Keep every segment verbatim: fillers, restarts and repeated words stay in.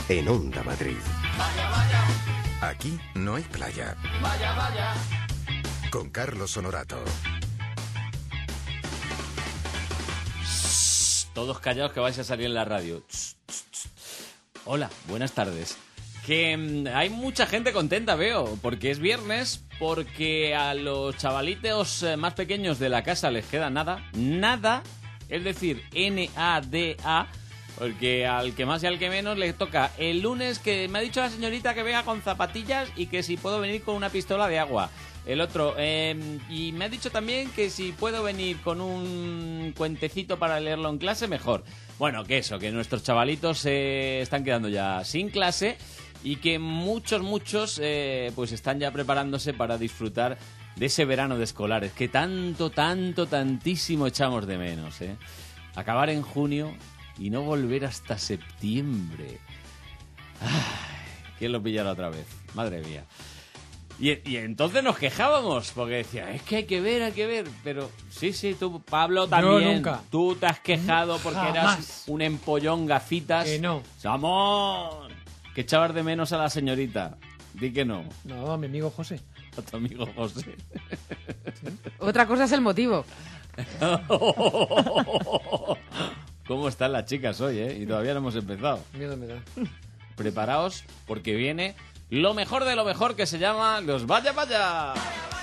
en Onda Madrid. Vaya, vaya. Aquí no hay playa. Vaya, vaya. Con Carlos Honorato. Todos callados que vais a salir en la radio. Hola, buenas tardes. Que mmm, hay mucha gente contenta, veo, porque es viernes, porque a los chavalitos más pequeños de la casa les queda nada, nada, es decir, N A D A, porque al que más y al que menos le toca el lunes, que me ha dicho la señorita que venga con zapatillas y que si puedo venir con una pistola de agua. El otro, eh, y me ha dicho también que si puedo venir con un cuentecito para leerlo en clase, mejor. Bueno, que eso, que nuestros chavalitos se eh, están quedando ya sin clase y que muchos, muchos eh, pues están ya preparándose para disfrutar de ese verano de escolares que tanto, tanto, tantísimo echamos de menos, ¿eh? Acabar en junio y no volver hasta septiembre. Ay, ¿quién lo pillará otra vez? Madre mía. Y, y entonces nos quejábamos, porque decía, es que hay que ver, hay que ver. Pero sí, sí, tú, Pablo, también. Yo nunca. Tú te has quejado porque Jamás. eras un empollón gafitas. Que no. ¡Samón! Que echabas de menos a la señorita. Di que no. No, a mi amigo José. A tu amigo José. ¿Sí? Otra cosa es el motivo. ¿Cómo están las chicas hoy, eh? Y todavía no hemos empezado. Miedo me da. Preparaos, porque viene lo mejor de lo mejor, que se llama los Vaya Vaya.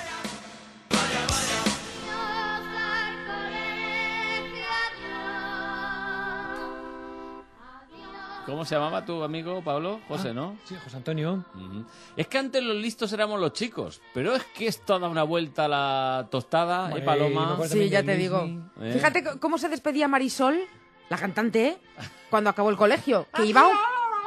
¿Cómo se llamaba tu amigo, Pablo? José, Ah, ¿no? Sí, José Antonio. Uh-huh. Es que antes los listos éramos los chicos, pero es que esto da una vuelta a la tostada, ¿eh, Ay, Paloma? me acuerdo. Sí, ya también te de digo. Luismi. ¿Eh? Fíjate c- cómo se despedía Marisol, la cantante, ¿eh? Cuando acabó el colegio. Que iba a un-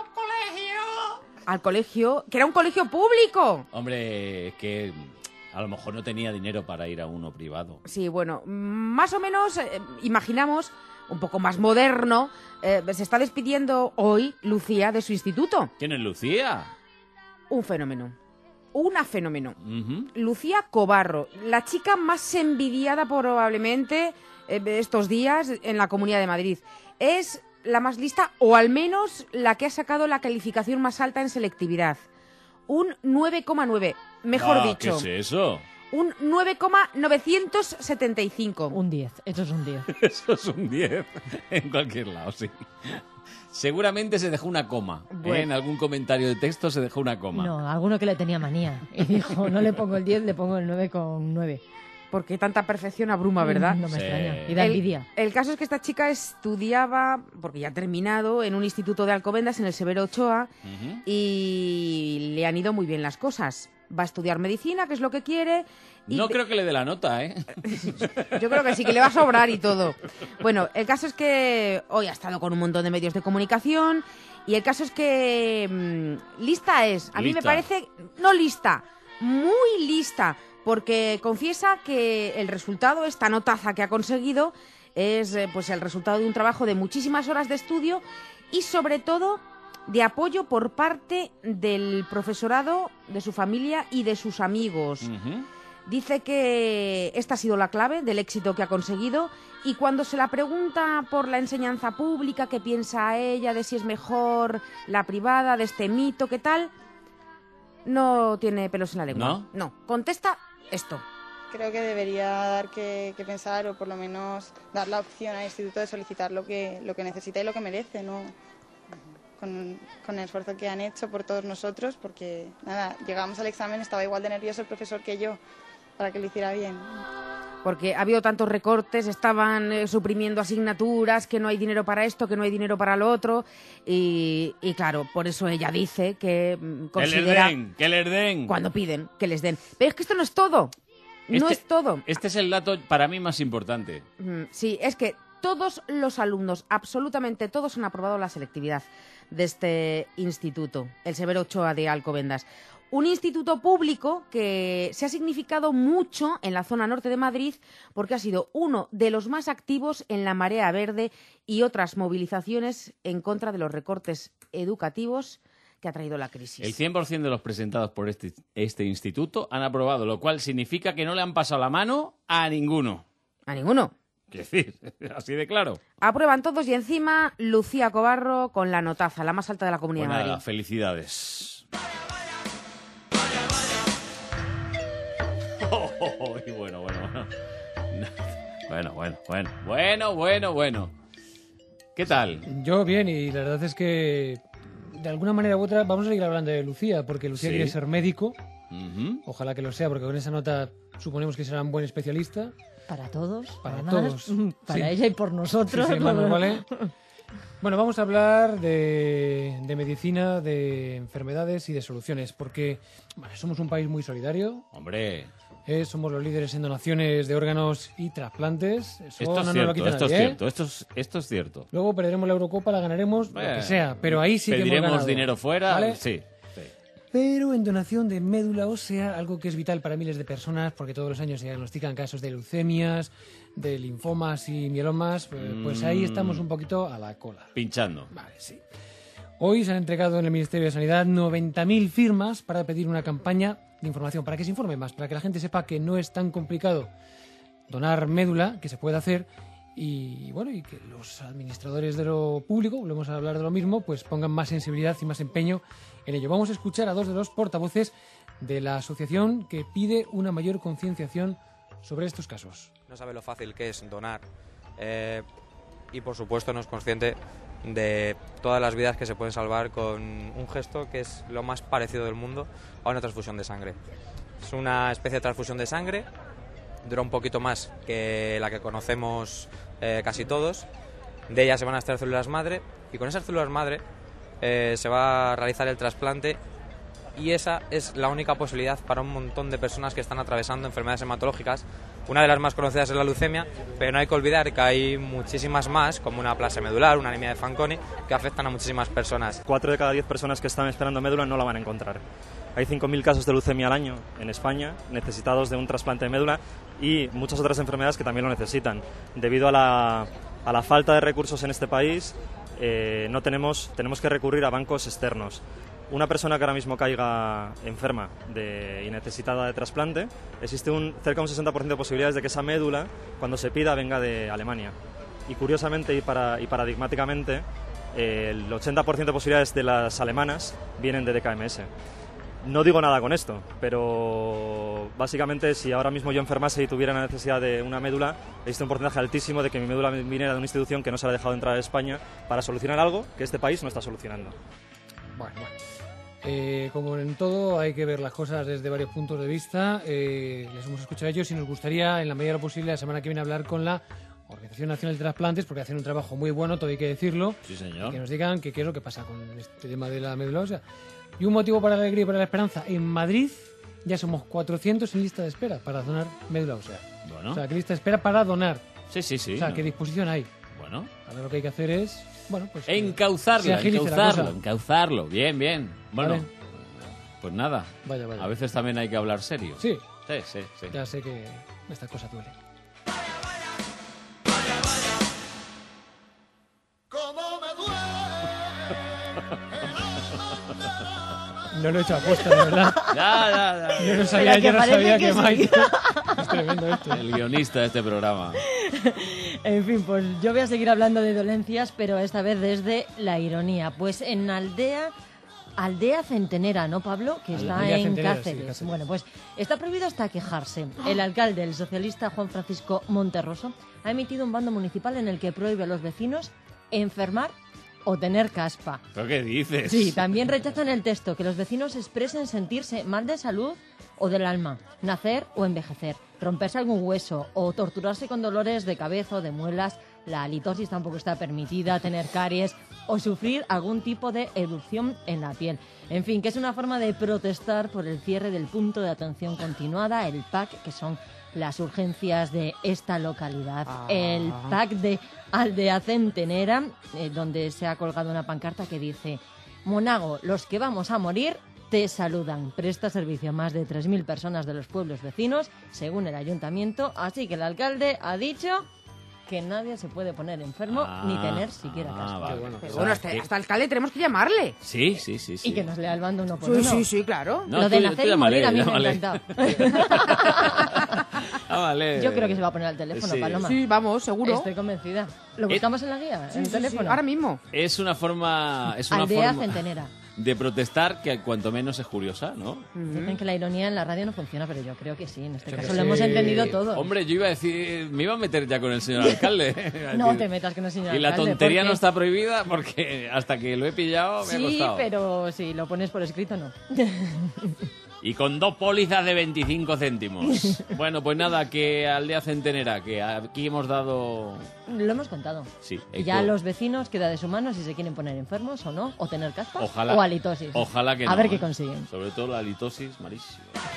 al colegio, que era un colegio público. Hombre, es que a lo mejor no tenía dinero para ir a uno privado. Sí, bueno, más o menos, eh, imaginamos, un poco más moderno, eh, se está despidiendo hoy Lucía de su instituto. ¿Quién es Lucía? Un fenómeno. Una fenómeno. Uh-huh. Lucía Cobarro, la chica más envidiada probablemente eh, estos días en la Comunidad de Madrid. Es la más lista, o al menos la que ha sacado la calificación más alta en selectividad. Un nueve coma nueve, mejor Ah, dicho. ¿qué es eso? Un nueve coma novecientos setenta y cinco. Un diez, esto es un diez. Eso es un diez en cualquier lado, sí. Seguramente se dejó una coma. ¿eh? Bueno. En algún comentario de texto se dejó una coma. No, alguno que le tenía manía. Y dijo, no le pongo el diez, le pongo el nueve con nueve. Porque tanta perfección abruma, ¿verdad? No me Sí. extraña. Y da El, envidia. el caso es que esta chica estudiaba, porque ya ha terminado, en un instituto de Alcobendas, en el Severo Ochoa, Ujú. y le han ido muy bien las cosas. Va a estudiar medicina, que es lo que quiere. Y No de- creo que le dé la nota, ¿eh? Yo creo que sí, que le va a sobrar y todo. Bueno, el caso es que hoy ha estado con un montón de medios de comunicación, y el caso es que mm, lista es. A mí me Lista. parece, no lista, muy lista, porque confiesa que el resultado, esta notaza que ha conseguido, es eh, pues el resultado de un trabajo de muchísimas horas de estudio y sobre todo de apoyo por parte del profesorado, de su familia y de sus amigos. Ujú. Dice que esta ha sido la clave del éxito que ha conseguido, y cuando se la pregunta por la enseñanza pública, qué piensa ella de si es mejor la privada, de este mito, qué tal, no tiene pelos en la lengua. ¿No? No, contesta esto. Creo que debería dar que, que pensar, o por lo menos dar la opción al instituto de solicitar lo que, lo que necesita y lo que merece, ¿no? Con, con el esfuerzo que han hecho por todos nosotros, porque nada, llegamos al examen, estaba igual de nervioso el profesor que yo, para que lo hiciera bien. Porque ha habido tantos recortes, estaban eh, suprimiendo asignaturas, que no hay dinero para esto, que no hay dinero para lo otro, y, y claro, por eso ella dice que mm, Que les considera den, que les den. cuando piden que les den. Pero es que esto no es todo, no Este- es todo. Este es el dato para mí más importante. Mm, Sí, es que todos los alumnos, absolutamente todos, han aprobado la selectividad de este instituto, el Severo Ochoa de Alcobendas. Un instituto público que se ha significado mucho en la zona norte de Madrid porque ha sido uno de los más activos en la Marea Verde y otras movilizaciones en contra de los recortes educativos que ha traído la crisis. El cien por ciento de los presentados por este, este instituto han aprobado, lo cual significa que no le han pasado la mano a ninguno. A ninguno. Quiero decir, así de claro. Aprueban todos y encima Lucía Cobarro con la notaza, la más alta de la Comunidad Pues de nada, Madrid. felicidades. Oh, oh, oh, y bueno, bueno, bueno. Bueno, bueno, bueno, bueno, bueno, bueno. ¿Qué tal? Yo bien, y la verdad es que de alguna manera u otra vamos a seguir hablando de Lucía, porque Lucía Sí. quiere ser médico. Ujú. Ojalá que lo sea, porque con esa nota suponemos que será un buen especialista. Para todos, Para además, todos. para Sí. ella y por nosotros. Sí, sí, más nos vale. Bueno, vamos a hablar de, de medicina, de enfermedades y de soluciones, porque bueno, somos un país muy solidario, Hombre, eh, somos los líderes en donaciones de órganos y trasplantes. Eso esto no es nos lo cierto, quita esto es nadie, ¿eh? cierto, esto es, esto es cierto. Luego perderemos la Eurocopa, la ganaremos, lo Eh, que sea, pero ahí sí que hemos Pediremos ganado, dinero fuera, ¿vale? sí. sí. Pero en donación de médula ósea, algo que es vital para miles de personas, porque todos los años se diagnostican casos de leucemias, de linfomas y mielomas, eh, pues ahí estamos un poquito a la cola. Pinchando. Vale, sí. Hoy se han entregado en el Ministerio de Sanidad noventa mil firmas para pedir una campaña de información, para que se informe más, para que la gente sepa que no es tan complicado donar médula, que se puede hacer, y bueno, y que los administradores de lo público, volvemos a hablar de lo mismo, pues pongan más sensibilidad y más empeño en ello. Vamos a escuchar a dos de los portavoces de la asociación que pide una mayor concienciación sobre estos casos. No sabe lo fácil que es donar eh, y por supuesto no es consciente de todas las vidas que se pueden salvar con un gesto que es lo más parecido del mundo a una transfusión de sangre. Es una especie de transfusión de sangre, dura un poquito más que la que conocemos eh, casi todos, de ella se van a extraer células madre y con esas células madre eh, se va a realizar el trasplante y esa es la única posibilidad para un montón de personas que están atravesando enfermedades hematológicas. Una de las más conocidas es la leucemia, pero no hay que olvidar que hay muchísimas más, como una aplasia medular, una anemia de Fanconi, que afectan a muchísimas personas. Cuatro de cada diez personas que están esperando médula no la van a encontrar. Hay cinco mil casos de leucemia al año en España necesitados de un trasplante de médula y muchas otras enfermedades que también lo necesitan. Debido a la, a la falta de recursos en este país, eh, no tenemos, tenemos que recurrir a bancos externos. Una persona que ahora mismo caiga enferma de, y necesitada de trasplante, existe un, cerca de un sesenta por ciento de posibilidades de que esa médula, cuando se pida, venga de Alemania. Y curiosamente y, para, y paradigmáticamente, eh, el ochenta por ciento de posibilidades de las alemanas vienen de D K M S. No digo nada con esto, pero básicamente si ahora mismo yo enfermase y tuviera la necesidad de una médula, existe un porcentaje altísimo de que mi médula viniera de una institución que no se la ha dejado entrar a España para solucionar algo que este país no está solucionando. Bueno, bueno. Eh, como en todo, hay que ver las cosas desde varios puntos de vista. Eh, les hemos escuchado a ellos y nos gustaría, en la medida de lo posible, la semana que viene hablar con la Organización Nacional de Trasplantes, porque hacen un trabajo muy bueno, todo hay que decirlo. Sí, Y señor. que nos digan que qué es lo que pasa con este tema de la médula ósea. Y un motivo para la alegría y para la esperanza. En Madrid ya somos cuatrocientos en lista de espera para donar médula ósea. Bueno, O sea, que lista de espera para donar. sí, sí, sí. o sea, no. qué disposición hay. Bueno. Ahora lo que hay que hacer es, bueno, pues... que Encauzarlo, se agilice la encauzarlo, cosa. encauzarlo. Bien, bien. Bueno, Vale. pues nada. Vaya, vaya. A veces también hay que hablar serio. Sí, Sí, sí, sí. ya sé que esta cosa duele. No lo he hecho a posta, de verdad. Ya, ya, ya. Yo no sabía, que yo no parece sabía que que sí. Mike... Es tremendo esto. El guionista de este programa. En fin, pues yo voy a seguir hablando de dolencias, pero esta vez desde la ironía. Pues en Aldea, Aldea Centenera, ¿no, Pablo? Que está Aldea en Centenera, sí, Cáceres. Cáceres. Bueno, pues está prohibido hasta quejarse. El alcalde, el socialista Juan Francisco Monterroso, ha emitido un bando municipal en el que prohíbe a los vecinos enfermar o tener caspa. ¿Pero qué dices? Sí, también rechazan el texto que los vecinos expresen sentirse mal de salud o del alma, nacer o envejecer, romperse algún hueso o torturarse con dolores de cabeza o de muelas. La halitosis tampoco está permitida, tener caries o sufrir algún tipo de erupción en la piel. En fin, que es una forma de protestar por el cierre del punto de atención continuada, el P A C, que son las urgencias de esta localidad. Ah. El P A C de Aldea Centenera, eh, donde se ha colgado una pancarta que dice: Monago, los que vamos a morir te saludan. Presta servicio a más de tres mil personas de los pueblos vecinos, según el ayuntamiento, así que el alcalde ha dicho que nadie se puede poner enfermo Ah, ni tener siquiera ah, caspa. vale. Qué bueno. Pero O bueno, sea, hasta, que- hasta alcalde tenemos que llamarle. Sí, sí, sí, sí. Y que nos lea el bando uno por Sí, uno. sí, sí, claro. No, Lo de tú- nacer tú y morir llámale, a mí me ha llámale. encantado. Ah, vale. Yo creo que se va a poner al teléfono, Sí. Paloma. Sí, vamos, seguro. Estoy convencida. ¿Lo buscamos en la guía? Sí, ¿En el sí, teléfono? sí, ahora mismo. Es una forma... Es una Aldea forma centenera. de protestar que cuanto menos es curiosa, ¿no? Dicen que la ironía en la radio no funciona, pero yo creo que sí. En este Yo caso que lo sí. hemos entendido todo. Hombre, yo iba a decir... Me iba a meter ya con el señor alcalde. Iba a No decir, te metas con el señor Y la alcalde, tontería porque- no está prohibida porque hasta que lo he pillado me ha Sí, costado. pero si lo pones por escrito, no. Y con dos pólizas de veinticinco céntimos. Bueno, pues nada, que Aldea Centenera, que aquí hemos dado... Lo hemos contado. Sí, Y ya eco. los vecinos queda de su mano si se quieren poner enfermos o no, o tener caspas Ojalá, o halitosis. Ojalá que A no. ver qué ¿eh? consiguen. Sobre todo la halitosis, malísimo.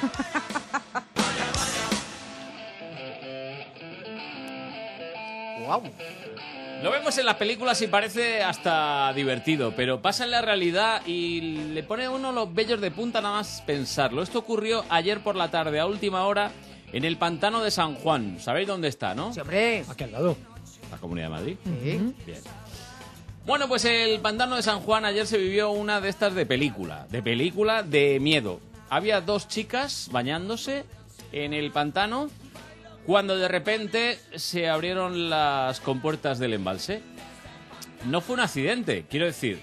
Wow. Lo vemos en las películas y parece hasta divertido, pero pasa en la realidad y le pone a uno los vellos de punta nada más pensarlo. Esto ocurrió ayer por la tarde, a última hora, en el pantano de San Juan. ¿Sabéis dónde está, no? Sí, hombre. Aquí al lado. La Comunidad de Madrid. Sí. Bien. Bueno, pues el pantano de San Juan ayer se vivió una de estas de película, de película de miedo. Había dos chicas bañándose en el pantano cuando de repente se abrieron las compuertas del embalse. No fue un accidente, quiero decir,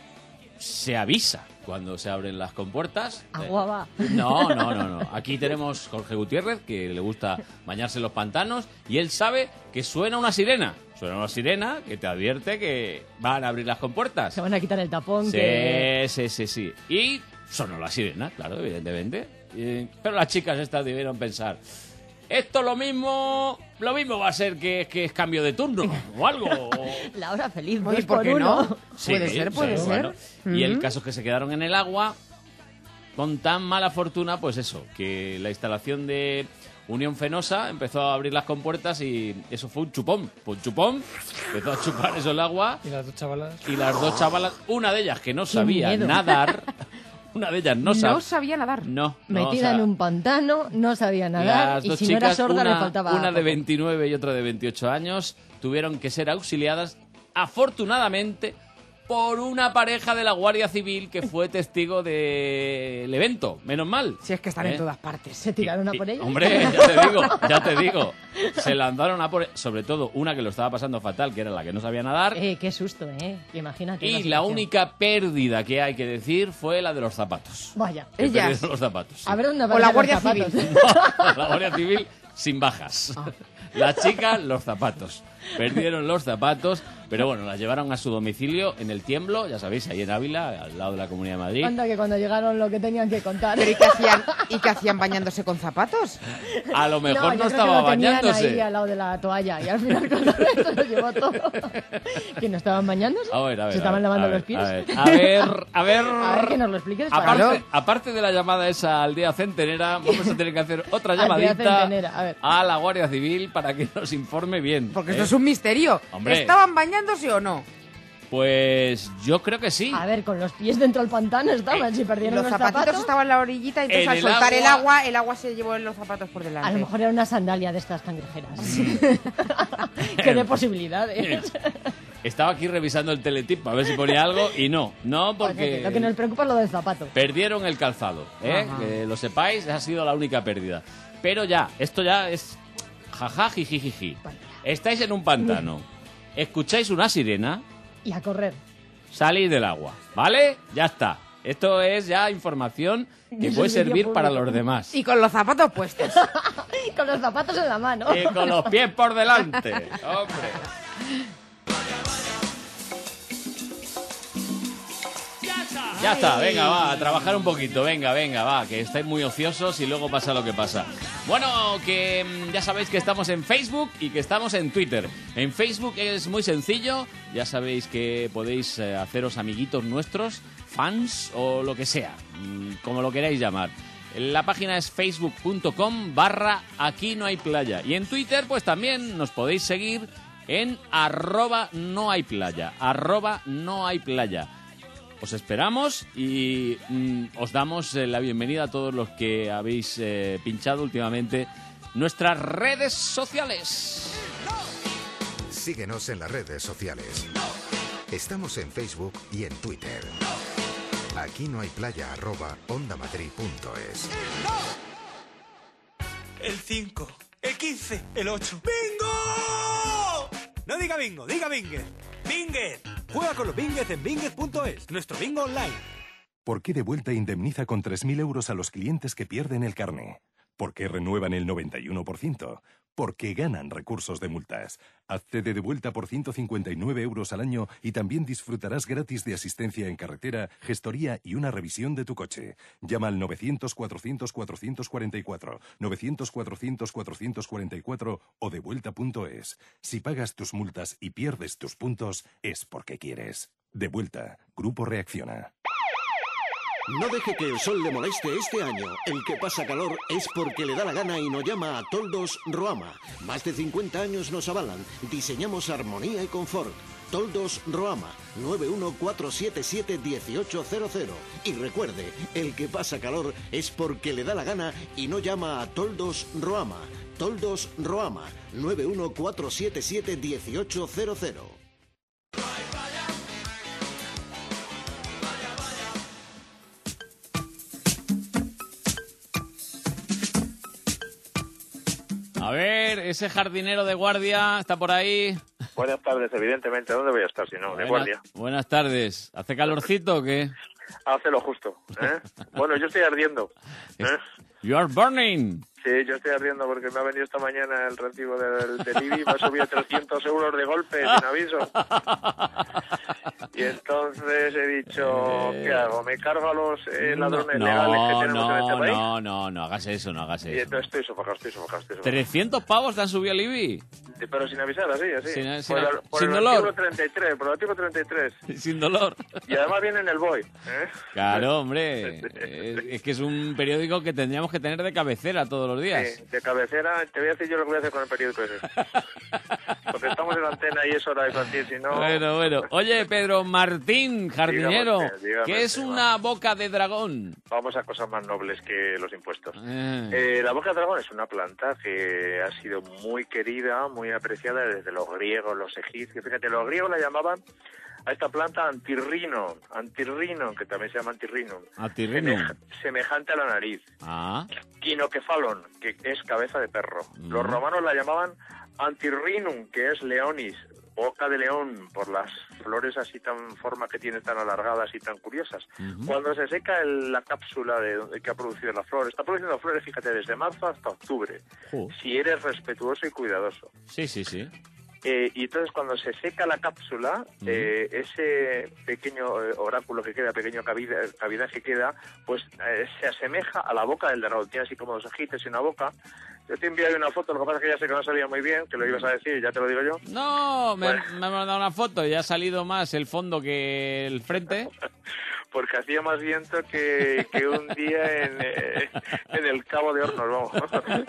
se avisa cuando se abren las compuertas. Agua va. No, no, no, no. Aquí tenemos Jorge Gutiérrez, que le gusta bañarse en los pantanos, y él sabe que suena una sirena. Suena una sirena que te advierte que van a abrir las compuertas. Se van a quitar el tapón. Sí, que... sí, sí, sí. Y sonó la sirena, claro, evidentemente. Y- pero las chicas estas debieron pensar, esto lo mismo, lo mismo va a ser que, que es cambio de turno o algo. o- La hora feliz, Oye, dos ¿por por qué uno. no? Sí, Puede ser, puede sí, ser. bueno. Y el Ujú. caso es que se quedaron en el agua con tan mala fortuna, pues eso, que la instalación de Unión Fenosa empezó a abrir las compuertas y eso fue un chupón. Fue un chupón, empezó a chupar eso el agua Y las dos chavalas. y las dos chavalas, una de ellas que no sabía miedo. nadar, una de ellas no, No, sabía... sabía nadar. No, no, o Metida sea, en un pantano, no sabía nadar las y dos si chicas, no era sorda una, le faltaba una de poco. veintinueve y otra de veintiocho años, tuvieron que ser auxiliadas, afortunadamente, por una pareja de la Guardia Civil que fue testigo del evento. Menos mal. Si es que están ¿Eh? en todas partes. Se tiraron a Y- por ella. Hombre, ya te digo, ya te digo. Se lanzaron a por... Sobre todo una que lo estaba pasando fatal, que era la que no sabía nadar. Eh, qué susto, eh. Imagínate. Y la situación. única pérdida que hay que decir fue la de los zapatos. Vaya. Que Ellas. perdieron los zapatos. sí. A ver dónde O la aparecen Guardia los zapatos. Civil. La Guardia Civil sin bajas. La chica, los zapatos. Perdieron los zapatos, pero bueno, las llevaron a su domicilio en el Tiemblo, ya sabéis, ahí en Ávila, al lado de la Comunidad de Madrid. Anda que cuando llegaron lo que tenían que contar. ¿Pero y qué hacían, y qué hacían bañándose con zapatos? A lo mejor no, yo creo estaba que lo tenían bañándose. ahí al lado de la toalla y al final con todo esto lo llevó todo. ¿Que no estaban bañándose? A ver, a ver. ¿Se a estaban ver, lavando a ver, los pies? A ver, a ver, a ver. A ver, que nos lo expliques. Aparte, Pablo. aparte de la llamada esa aldea centenera, vamos a tener que hacer otra Aldea llamadita centenera, a ver. a la Guardia Civil para que nos informe bien. Porque ¿eh? esto es un misterio. Hombre. ¿Estaban bañándose o no? Pues yo creo que sí. A ver, con los pies dentro del pantano estaban, si perdieron Los los, zapatitos zapatos. estaban en la orillita y entonces En al el soltar el agua- agua, el agua se llevó en los zapatos por delante. A lo mejor era una sandalia de estas cangrejeras. Mm. Qué de posibilidades. Estaba aquí revisando el teletip para ver si ponía algo y no, no porque Lo que nos preocupa es lo del zapato. perdieron el calzado, ¿eh? Ajá. Que lo sepáis, ha sido la única pérdida. Pero ya, esto ya es jaja, jijijiji. Estáis en un pantano, escucháis una sirena, Y a correr. salís del agua, ¿vale? Ya está. Esto es ya información que Es puede servicio servir para público. los demás. Y con los zapatos puestos. Con los zapatos en la mano. Y con los pies por delante, hombre. Ya está, venga, va, a trabajar un poquito, venga, venga, va, que estáis muy ociosos y luego pasa lo que pasa. Bueno, que mm, ya sabéis que estamos en Facebook y que estamos en Twitter. En Facebook es muy sencillo, ya sabéis que podéis eh, haceros amiguitos nuestros, fans o lo que sea, mm, como lo queráis llamar. La página es facebook.com barra aquí no hay playa. Y en Twitter pues también nos podéis seguir en arroba no hay playa, arroba no hay playa. Os esperamos y mm, os damos eh, la bienvenida a todos los que habéis eh, pinchado últimamente nuestras redes sociales. Síguenos en las redes sociales. Estamos en Facebook y en Twitter. Aquí no hay playa arroba ondamadrid punto es. El cinco, el quince, el ocho. ¡Bingo! No diga bingo, diga bingue. ¡Bingue! Juega con los bingues en bingues punto es, nuestro bingo online. ¿Por qué Devuelta indemniza con tres mil euros a los clientes que pierden el carné? ¿Por qué renuevan el noventa y uno por ciento? Porque ganan recursos de multas. Hazte de Devuelta por ciento cincuenta y nueve euros al año y también disfrutarás gratis de asistencia en carretera, gestoría y una revisión de tu coche. Llama al novecientos, cuatrocientos, cuatrocientos cuarenta y cuatro, novecientos, cuatrocientos, cuatrocientos cuarenta y cuatro o devuelta punto es. Si pagas tus multas y pierdes tus puntos, es porque quieres. Devuelta. Grupo Reacciona. No deje que el sol le moleste este año. El que pasa calor es porque le da la gana y nos llama a Toldos Roama. Más de cincuenta años nos avalan. Diseñamos armonía y confort. Toldos Roama, nueve uno cuatro siete siete uno ocho cero cero. Y recuerde, el que pasa calor es porque le da la gana y no llama a Toldos Roama. Toldos Roama, nueve uno cuatro siete siete uno ocho cero cero. A ver, ese jardinero de guardia está por ahí. Buenas tardes, evidentemente. ¿Dónde voy a estar si no? De Buena- guardia. Buenas tardes. ¿Hace calorcito o qué? Hace lo justo. ¿eh? Bueno, yo estoy ardiendo. ¿eh? You are burning. Sí, yo estoy ardiendo porque me ha venido esta mañana el recibo del, del I B I, me ha subido trescientos euros de golpe, sin aviso. Y entonces he dicho, ¿qué hago? ¿Me cargo a los eh, ladrones no, legales que tenemos no, en este país? no, no, no hagas eso, no hagas Y eso. entonces estoy sofocado, estoy sofocado, estoy sofocado. ¿trescientos pavos te han subido el I B I? Sí, pero sin avisar, así, así. Sin- sin- por el, por sin el dolor. artículo treinta y tres, por el artículo treinta y tres. Sin dolor. Y además viene en el B O I. ¿eh? Claro, hombre. Es, es que es un periódico que tendríamos que tener de cabecera todos los días. Sí, de cabecera, te voy a decir yo lo que voy a hacer con el periódico ese. Porque estamos en la antena y es hora de partir, si no... Bueno, bueno. Oye, Pedro Martín, jardinero, Dígame usted, dígame ¿qué es usted, una boca de dragón? Vamos a cosas más nobles que los impuestos. Eh. Eh, la boca de dragón es una planta que ha sido muy querida, muy apreciada desde los griegos, los egipcios. Fíjate, los griegos la llamaban a esta planta antirrino, antirrino, que también se llama antirrino, Antirrino. semeja- semejante a la nariz. Ah. Quinoquefalon, que es cabeza de perro. Mm. Los romanos la llamaban antirrinum, que es leonis, boca de león, por las flores así tan forma que tiene, tan alargadas y tan curiosas. Ujú. Cuando se seca el- la cápsula de, de que ha producido la flor, está produciendo flores, fíjate, desde marzo hasta octubre, Jo. si eres respetuoso y cuidadoso. Sí, sí, sí. Eh, y entonces cuando se seca la cápsula, eh, ese pequeño eh, oráculo que queda, pequeño cavidad, cavidad que queda, pues eh, se asemeja a la boca del dragón. Tiene así como dos ojitos y una boca. Yo te envié una foto, lo que pasa es que ya sé que no salía muy bien, que lo ibas a decir, ya te lo digo yo. No, me, Bueno. me ha mandado una foto y ha salido más el fondo que el frente. Porque hacía más viento que, que un día en, eh, en el Cabo de Hornos, vamos.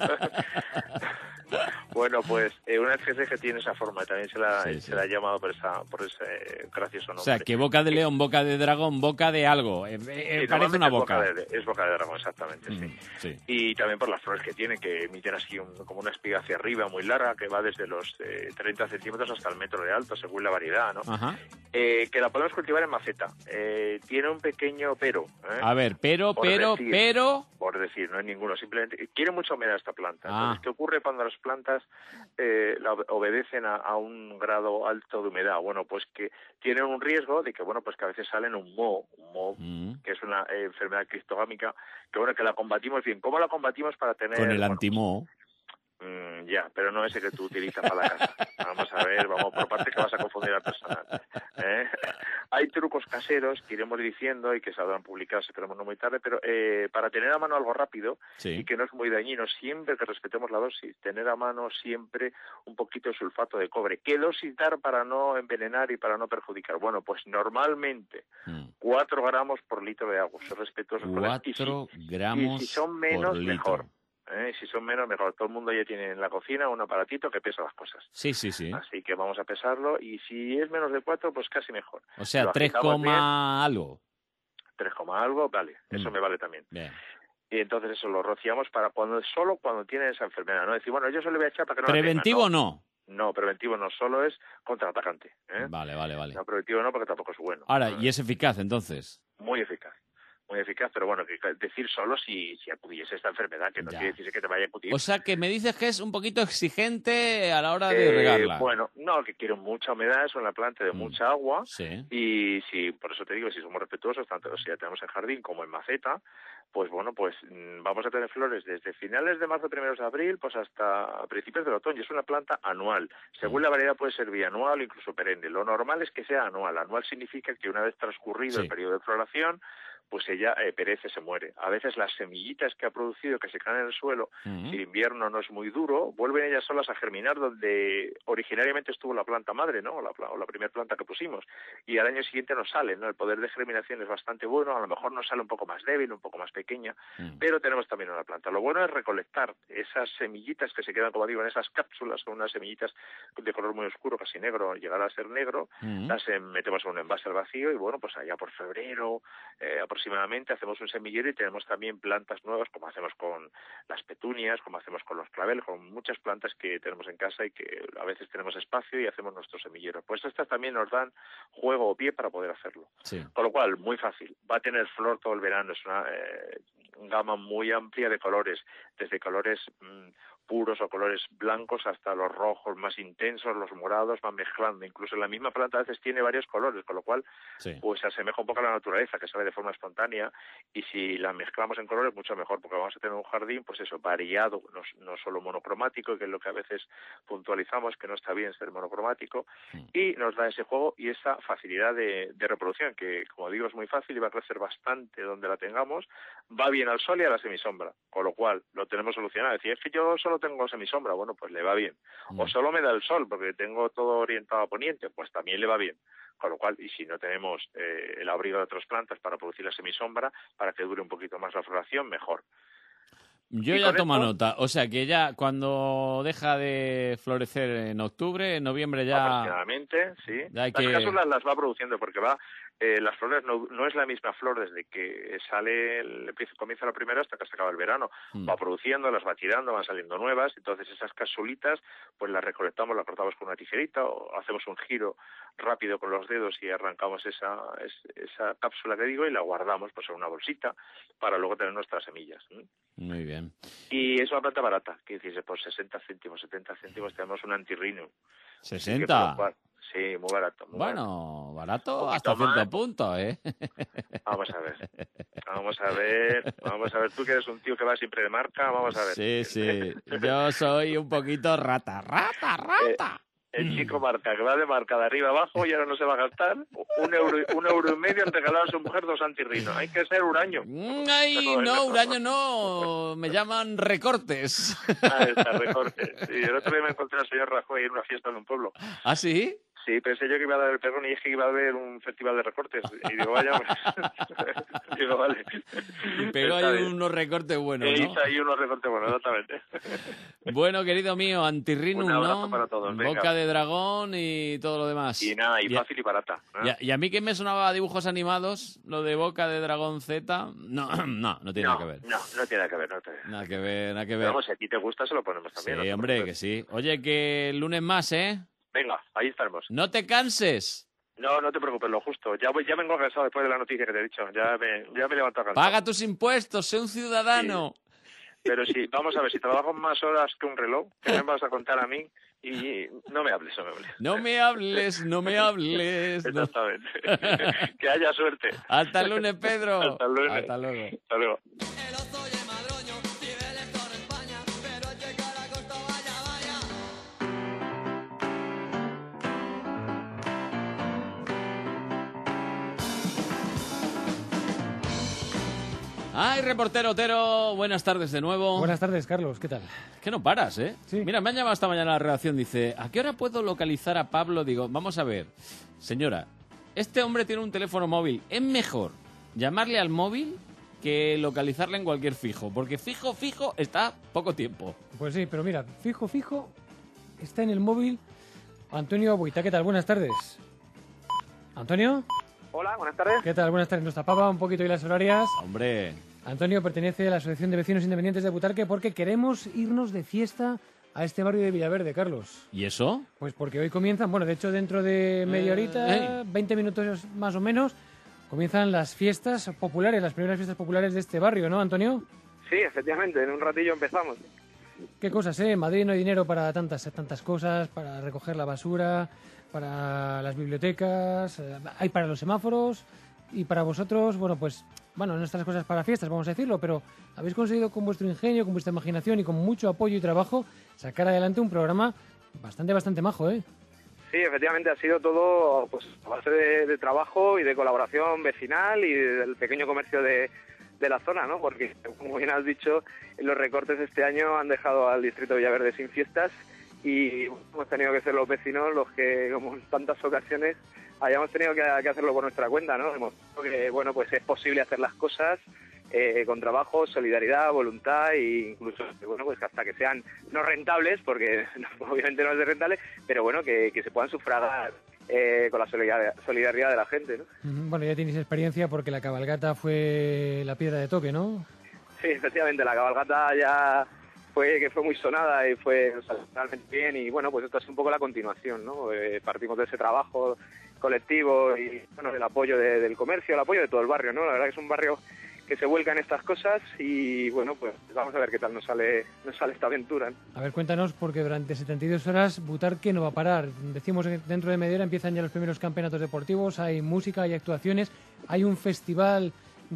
Bueno, pues eh, una vez que sé que tiene esa forma, también se la, Sí, se sí. la ha llamado por, esa, por ese gracioso nombre. O sea, que boca de león, boca de dragón, boca de algo. Eh, eh, Sí, parece normalmente una es boca. de, es boca de dragón, exactamente, sí. Mm, sí. Y también por las flores que tiene, que emiten así un- como una espiga hacia arriba muy larga, que va desde los eh, treinta centímetros hasta el metro de alto, según la variedad, ¿no? Ajá. Eh, que la podemos cultivar en maceta. Eh, tiene un pequeño pero. ¿eh? A ver, pero, Por pero, decir, pero... Por decir, no hay ninguno. Simplemente quiere mucha humedad esta planta. Ah. Entonces, ¿qué ocurre cuando las plantas eh, la ob- obedecen a, a un grado alto de humedad? Bueno, pues que tienen un riesgo de que, bueno, pues que a veces salen un moho, un moho, Mm, que es una eh, enfermedad cristogámica, que bueno, que la combatimos bien. ¿Cómo la combatimos para tener... con el bueno, antimoho. Mm, ya, pero no ese que tú utilizas para la casa. Vamos a ver, vamos por parte que vas a confundir al personal. ¿eh? Hay trucos caseros que iremos diciendo y que se habrán publicado, esperemos no muy tarde, pero eh, para tener a mano algo rápido Sí. y que no es muy dañino, siempre que respetemos la dosis, tener a mano siempre un poquito de sulfato de cobre. ¿Qué dosis dar para no envenenar y para no perjudicar? Bueno, pues normalmente Mm. cuatro gramos por litro de agua. Soy respetuoso con esto. Y si- Cuatro gramos y si son menos, por litro. mejor. ¿eh? Si son menos, mejor. Todo el mundo ya tiene en la cocina un aparatito que pesa las cosas. Sí, sí, sí. Así que vamos a pesarlo y si es menos de cuatro, pues casi mejor. O sea, Lo tres agitamos coma algo. bien, tres coma algo, vale, eso Mm. me vale también. Bien. Y entonces eso lo rociamos para cuando solo cuando tiene esa enfermedad, no decir, bueno, yo se lo voy a echar para que no la tenga, ¿Preventivo ¿no? no? No, preventivo no, solo es contraatacante. ¿eh? Vale, vale, vale. No, preventivo no, porque tampoco es bueno. Ahora, ¿y es eficaz entonces? Muy eficaz. muy eficaz, pero bueno, que decir solo si, si acudiese esta enfermedad, que no Ya. quiere decir que te vaya a acudir. O sea, que me dices que es un poquito exigente a la hora de Eh, regarla. Bueno, no, que quiero mucha humedad, es una planta de Mm. mucha agua, Sí. y si, por eso te digo, si somos respetuosos, tanto si la tenemos en jardín como en maceta, pues bueno, pues mm, vamos a tener flores desde finales de marzo, primeros de abril, pues hasta principios del otoño. Es una planta anual. Según la variedad puede ser bianual o incluso perenne. Lo normal es que sea anual. Anual significa que una vez transcurrido Sí. el periodo de floración, pues ella eh, perece, se muere. A veces las semillitas que ha producido, que se caen en el suelo, Mm. si el invierno no es muy duro, vuelven ellas solas a germinar donde originariamente estuvo la planta madre, ¿no? O la, pla- o la primera planta que pusimos. Y al año siguiente nos salen, ¿no? El poder de germinación es bastante bueno, a lo mejor nos sale un poco más débil, un poco más pequeña, Mm. pero tenemos también una planta. Lo bueno es recolectar esas semillitas que se quedan, como digo, en esas cápsulas, son unas semillitas de color muy oscuro, casi negro, llegar a ser negro, Mm. las eh, metemos en un envase al vacío y bueno, pues allá por febrero eh, aproximadamente hacemos un semillero y tenemos también plantas nuevas, como hacemos con las petunias, como hacemos con los claveles, con muchas plantas que tenemos en casa y que a veces tenemos espacio y hacemos nuestro semillero. Pues estas también nos dan juego o pie para poder hacerlo. Sí. Con lo cual, muy fácil. Va a tener flor todo el verano. Es una eh, gama muy amplia de colores, desde colores mmm, puros o colores blancos hasta los rojos más intensos, los morados, van mezclando. Incluso la misma planta a veces tiene varios colores, con lo cual Sí. pues se asemeja un poco a la naturaleza, que sale de forma espontánea, y si la mezclamos en colores, mucho mejor, porque vamos a tener un jardín, pues eso, variado, no, no solo monocromático, que es lo que a veces puntualizamos, que no está bien ser monocromático, y nos da ese juego y esa facilidad de, de reproducción, que como digo es muy fácil y va a crecer bastante donde la tengamos, va bien al sol y a la semisombra, con lo cual lo tenemos solucionado. Es decir, es que yo solo tengo semisombra, bueno, pues le va bien. O solo me da el sol, porque tengo todo orientado a poniente, pues también le va bien. Con lo cual, y si no tenemos eh, el abrigo de otras plantas para producir la semisombra, para que dure un poquito más la floración, mejor. Yo Y ya con tomo esto- nota. O sea, que ya cuando deja de florecer en octubre, en noviembre ya... Aproximadamente, sí. Ya hay Las que- cápsulas las va produciendo porque va, eh, las flores no, no es la misma flor desde que sale, el, comienza la primera hasta que se acaba el verano. Mm. Va produciendo, las va tirando, van saliendo nuevas, entonces esas cápsulitas pues las recolectamos, las cortamos con una tijerita o hacemos un giro rápido con los dedos y arrancamos esa, es- esa cápsula que digo y la guardamos pues en una bolsita para luego tener nuestras semillas. ¿m? Muy bien. Y es una planta barata, que dice por sesenta céntimos, setenta céntimos tenemos un antirrhinum. ¿sesenta? Sí, muy barato. Muy barato. Bueno, barato Un hasta poquito cierto más. punto, ¿eh? Vamos a ver, vamos a ver, vamos a ver. Tú que eres un tío que va siempre de marca, vamos a ver. Sí, sí. Yo soy un poquito rata. ¡Rata, rata! El chico marca, que va de marca de arriba abajo y ahora no se va a gastar un euro, un euro y medio en regalar a su mujer dos antirrinos. Hay que ser huraño. Mm, Ay, no, Uraño no. Me llaman recortes. Ah, está, recorte. Sí, el otro día me encontré al señor Rajoy en una fiesta de un pueblo. ¿Ah, sí? Sí, pensé yo que iba a dar el perrón y es que iba a haber un festival de recortes. Y digo, vaya, pues. Digo, vale. Pero Está hay bien. unos recortes buenos, Eh, ¿no? hizo ahí unos recortes buenos, exactamente. Bueno, querido mío, antirrinum, Un abrazo ¿no? para todos, venga. Boca de dragón y todo lo demás. Y nada, y a- fácil y barata. ¿eh? Y a, y a mí que me sonaba a dibujos animados, lo de Boca de Dragón Z, no, no, no tiene no, nada que ver. No, no tiene nada que ver. No tiene. Nada que ver, nada que Pero ver. vamos, si a ti te gusta, se lo ponemos también. no Sí, te hombre, preocupes. que sí. Oye, que el lunes más, ¿eh? Venga, ahí estaremos. No te canses. No, no te preocupes, lo justo. Ya, voy- ya vengo cansado después de la noticia que te he dicho. Ya me, ya me he levantado cansado. Paga tus impuestos, sé un ciudadano. Pero sí, vamos a ver, si trabajo más horas que un reloj, ¿qué me vas a contar a mí? Y no me hables, no me hables. No me hables, no me hables. no. Exactamente. Que haya suerte. Hasta el lunes, Pedro. Hasta el lunes. Hasta luego. Hasta luego. Ay, reportero Otero, buenas tardes de nuevo. Buenas tardes, Carlos, ¿qué tal? Que no paras, ¿eh? Sí. Mira, me han llamado esta mañana a la redacción, dice, ¿a qué hora puedo localizar a Pablo? Digo, vamos a ver, señora, este hombre tiene un teléfono móvil, es mejor llamarle al móvil que localizarle en cualquier fijo, porque fijo, fijo está poco tiempo. Pues sí, pero mira, fijo, fijo, está en el móvil Antonio Buita. ¿Qué tal? Buenas tardes. ¿Antonio? Hola, buenas tardes. ¿Qué tal? Buenas tardes. Nos tapaba un poquito hoy las horarias. Hombre. Antonio pertenece a la Asociación de Vecinos Independientes de Butarque porque queremos irnos de fiesta a este barrio de Villaverde, Carlos. ¿Y eso? Pues porque hoy comienzan, bueno, de hecho dentro de media horita, Eh. veinte minutos más o menos, comienzan las fiestas populares, las primeras fiestas populares de este barrio, ¿no, Antonio? Sí, efectivamente, en un ratillo empezamos. Qué cosas, ¿eh? En Madrid no hay dinero para tantas, tantas cosas, para recoger la basura, para las bibliotecas, eh, hay para los semáforos y para vosotros, bueno, pues, bueno, no estas cosas para fiestas, vamos a decirlo, pero habéis conseguido con vuestro ingenio, con vuestra imaginación y con mucho apoyo y trabajo sacar adelante un programa bastante, bastante majo, ¿eh? Sí, efectivamente ha sido todo pues a base de, de trabajo y de colaboración vecinal y del pequeño comercio de, de la zona, ¿no? Porque, como bien has dicho, los recortes este año han dejado al distrito de Villaverde sin fiestas y hemos tenido que ser los vecinos los que, como en tantas ocasiones, hayamos tenido que, que hacerlo por nuestra cuenta, ¿no? Hemos visto que, bueno, pues es posible hacer las cosas Eh, con trabajo, solidaridad, voluntad e incluso, bueno, pues hasta que sean no rentables, porque no, obviamente no es de rentable, pero bueno, que, que se puedan sufragar eh, con la solidaridad, solidaridad de la gente, ¿no? Bueno, ya tenéis experiencia porque la cabalgata fue la piedra de toque, ¿no? Sí, efectivamente, la cabalgata ya fue que fue muy sonada y fue o sea, realmente bien y bueno, pues esto es un poco la continuación, ¿no? Eh, partimos de ese trabajo colectivo y bueno, del apoyo de, del comercio, el apoyo de todo el barrio, ¿no? La verdad que es un barrio que se vuelca en estas cosas y bueno, pues vamos a ver qué tal nos sale nos sale esta aventura, ¿no? A ver, cuéntanos, porque durante setenta y dos horas Butarque no va a parar. Decimos que dentro de media hora empiezan ya los primeros campeonatos deportivos, hay música, hay actuaciones, hay un festival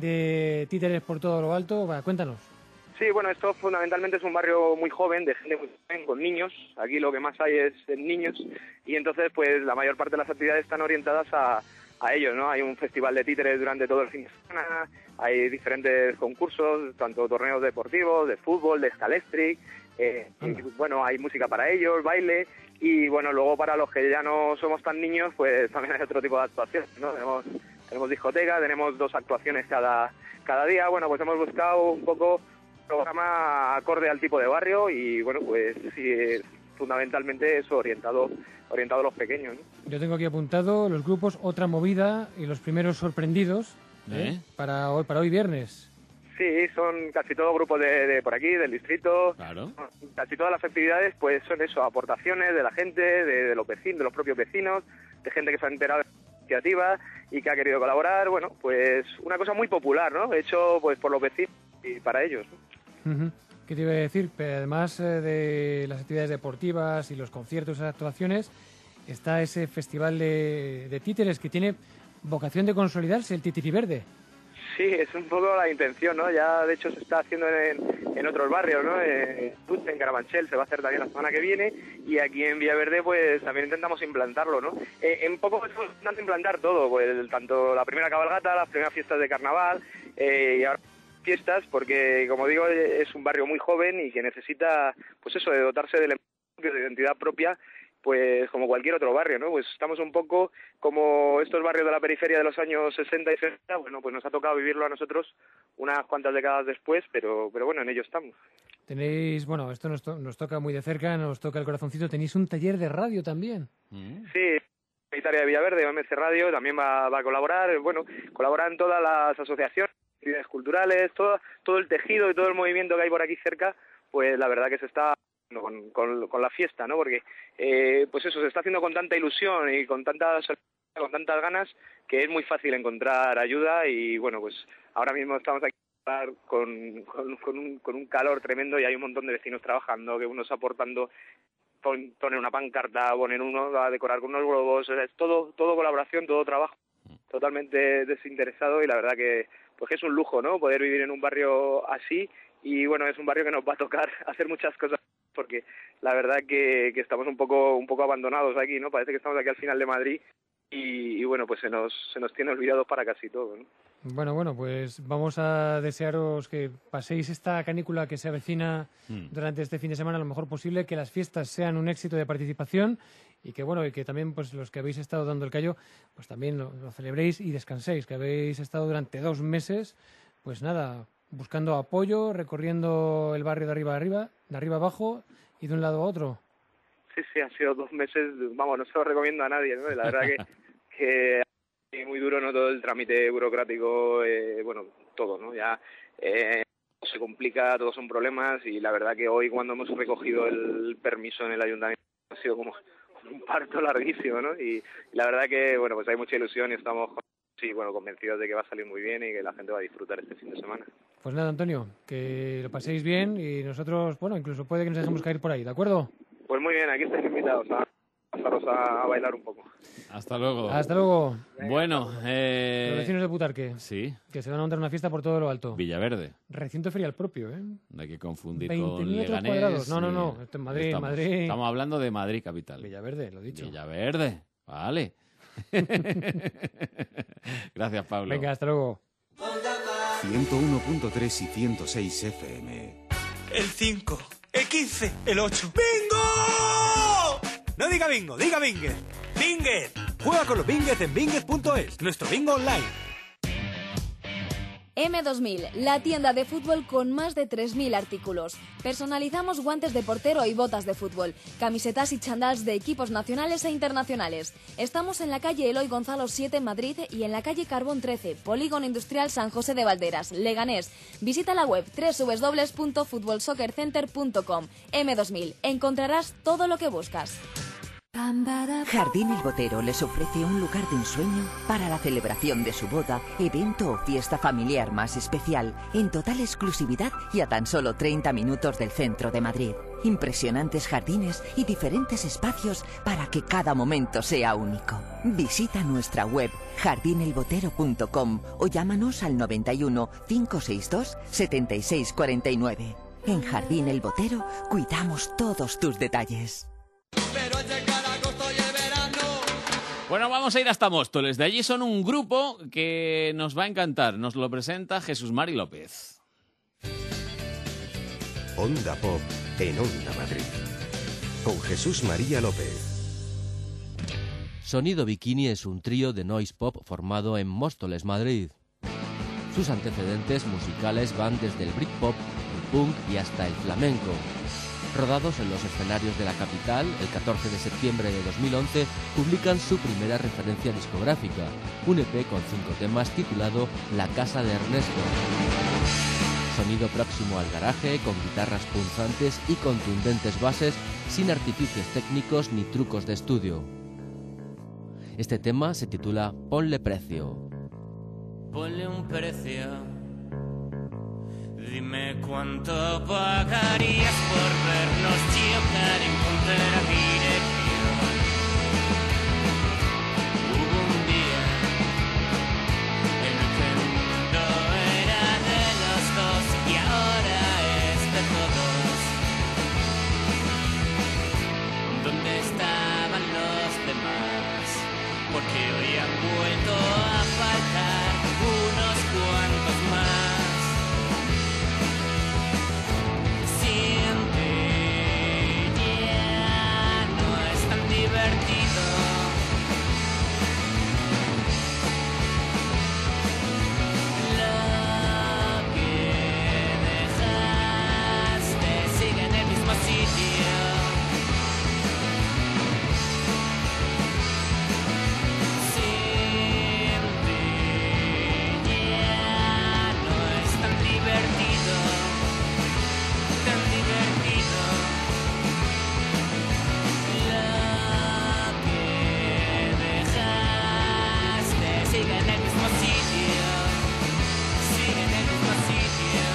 de títeres por todo lo alto. Va, cuéntanos. Sí, bueno, esto fundamentalmente es un barrio muy joven, de gente muy joven, con niños. Aquí lo que más hay es niños y entonces pues la mayor parte de las actividades están orientadas a, a ellos, ¿no? Hay un festival de títeres durante todo el fin de semana, hay diferentes concursos, tanto torneos deportivos, de fútbol, de escalestric, eh, y, bueno, hay música para ellos, baile y bueno, luego para los que ya no somos tan niños, pues también hay otro tipo de actuaciones, ¿no? Tenemos, tenemos discoteca, tenemos dos actuaciones cada, cada día, bueno, pues hemos buscado un poco programa acorde al tipo de barrio y bueno, pues sí, es fundamentalmente eso, orientado orientado a los pequeños, ¿no? Yo tengo aquí apuntado los grupos Otra Movida y los primeros sorprendidos, ¿eh? ¿Eh? para hoy para hoy viernes. Sí, son casi todos grupos de, de por aquí, del distrito. Claro. Casi todas las actividades pues son eso, aportaciones de la gente, de, de los vecinos, de los propios vecinos, de gente que se ha enterado de la iniciativa y que ha querido colaborar. Bueno, pues una cosa muy popular, ¿no? Hecho pues por los vecinos y para ellos, ¿no? Uh-huh. ¿Qué te iba a decir? Pero además eh, de las actividades deportivas y los conciertos y las actuaciones, está ese festival de, de títeres que tiene vocación de consolidarse, el Titiri Verde. Sí, es un poco la intención, ¿no? Ya de hecho se está haciendo en, en otros barrios, ¿no? En, en Carabanchel se va a hacer también la semana que viene y aquí en Villaverde pues también intentamos implantarlo, ¿no? Eh, en poco estamos intentando implantar todo, pues tanto la primera cabalgata, las primeras fiestas de carnaval eh, y ahora fiestas, porque como digo es un barrio muy joven y que necesita pues eso de dotarse de identidad propia, pues como cualquier otro barrio, ¿no? Pues estamos un poco como estos barrios de la periferia de los años sesenta y setenta, bueno, pues nos ha tocado vivirlo a nosotros unas cuantas décadas después, pero pero bueno, en ello estamos. Tenéis, bueno, esto nos, to- nos toca muy de cerca, nos toca el corazoncito, tenéis un taller de radio también. Mm. Sí, la Italia de Villaverde, O M C Radio, también va, va a colaborar, bueno, colaboran todas las asociaciones, actividades culturales, todo, todo el tejido y todo el movimiento que hay por aquí cerca, pues la verdad que se está con, con, con la fiesta, ¿no? Porque, eh, pues eso, se está haciendo con tanta ilusión y con tantas, con tantas ganas que es muy fácil encontrar ayuda y, bueno, pues ahora mismo estamos aquí con, con, con, un, con un calor tremendo y hay un montón de vecinos trabajando, que unos aportando, poner una pancarta, poner uno a decorar con unos globos, es todo, todo colaboración, todo trabajo, totalmente desinteresado y la verdad que pues que es un lujo, ¿no? Poder vivir en un barrio así y bueno, es un barrio que nos va a tocar hacer muchas cosas porque la verdad que, que estamos un poco un poco abandonados aquí, ¿no? Parece que estamos aquí al final de Madrid y, y bueno, pues se nos se nos tiene olvidados para casi todo, ¿no? Bueno, bueno, pues vamos a desearos que paséis esta canícula que se avecina mm. durante este fin de semana lo mejor posible, que las fiestas sean un éxito de participación y que bueno, y que también pues los que habéis estado dando el callo, pues también lo, lo celebréis y descanséis, que habéis estado durante dos meses, pues nada, buscando apoyo, recorriendo el barrio de arriba a arriba, de arriba a abajo y de un lado a otro. Sí, sí, han sido dos meses, vamos, no se lo recomiendo a nadie, ¿no? La verdad que, que muy duro, ¿no? Todo el trámite burocrático, eh, bueno, todo, ¿no? Ya eh, se complica, todos son problemas y la verdad que hoy cuando hemos recogido el permiso en el ayuntamiento ha sido como un parto larguísimo, ¿no? Y, y la verdad que, bueno, pues hay mucha ilusión y estamos sí, bueno, convencidos de que va a salir muy bien y que la gente va a disfrutar este fin de semana. Pues nada, Antonio, que lo paséis bien y nosotros, bueno, incluso puede que nos dejemos caer por ahí, ¿de acuerdo? Pues muy bien, aquí estáis invitados a pasaros a, a bailar un poco. Hasta luego. Hasta luego. Bueno, eh... Los vecinos de Butarque. Sí. Que se van a montar una fiesta por todo lo alto. Villaverde. Recinto ferial propio, ¿eh? No hay que confundir veinte con mil metros Leganés. cuadrados. No, no, ni- no. Esto es Madrid, estamos, Madrid. Estamos hablando de Madrid capital. Villaverde, lo he dicho. Villaverde, vale. Gracias, Pablo. Venga, hasta luego. ciento uno punto tres y ciento seis F M. El cinco, el quince, el ocho. ¡Bingo! No diga bingo, diga bingue. ¡Bingue! Juega con los bingues en bingues punto es, nuestro bingo online. eme dos mil, la tienda de fútbol con más de tres mil artículos. Personalizamos guantes de portero y botas de fútbol, camisetas y chandals de equipos nacionales e internacionales. Estamos en la calle Eloy Gonzalo siete en Madrid y en la calle Carbón trece, Polígono Industrial San José de Valderas, Leganés. Visita la web doble u doble u doble u punto fútbol soccer center punto com. eme dos mil, encontrarás todo lo que buscas. Jardín El Botero les ofrece un lugar de ensueño para la celebración de su boda, evento o fiesta familiar más especial, en total exclusividad y a tan solo treinta minutos del centro de Madrid. Impresionantes jardines y diferentes espacios para que cada momento sea único. Visita nuestra web jardín el botero punto com o llámanos al noventa y uno, cinco seis dos, setenta y seis cuarenta y nueve. En Jardín El Botero cuidamos todos tus detalles. Bueno, vamos a ir hasta Móstoles. De allí son un grupo que nos va a encantar. Nos lo presenta Jesús Mari López. Onda Pop en Onda Madrid. Con Jesús María López. Sonido Bikini es un trío de noise pop formado en Móstoles, Madrid. Sus antecedentes musicales van desde el Britpop, el punk y hasta el flamenco. Rodados en los escenarios de la capital, el catorce de septiembre de dos mil once publican su primera referencia discográfica, un E P con cinco temas titulado La Casa de Ernesto. Sonido próximo al garaje, con guitarras punzantes y contundentes bases, sin artificios técnicos ni trucos de estudio. Este tema se titula Ponle Precio. Ponle un precio. Dime cuánto pagarías por vernos chocar en contra de la dirección. Hubo un día en el que el mundo era de los dos y ahora es de todos. ¿Dónde estaban los demás? Porque hoy han vuelto a faltar unos cuantos más. Divertido. Lo que dejaste sigue en el mismo sitio. Sin ti ya no es tan divertido, tan divertido. Sigue en el mismo sitio, sigue en el mismo sitio.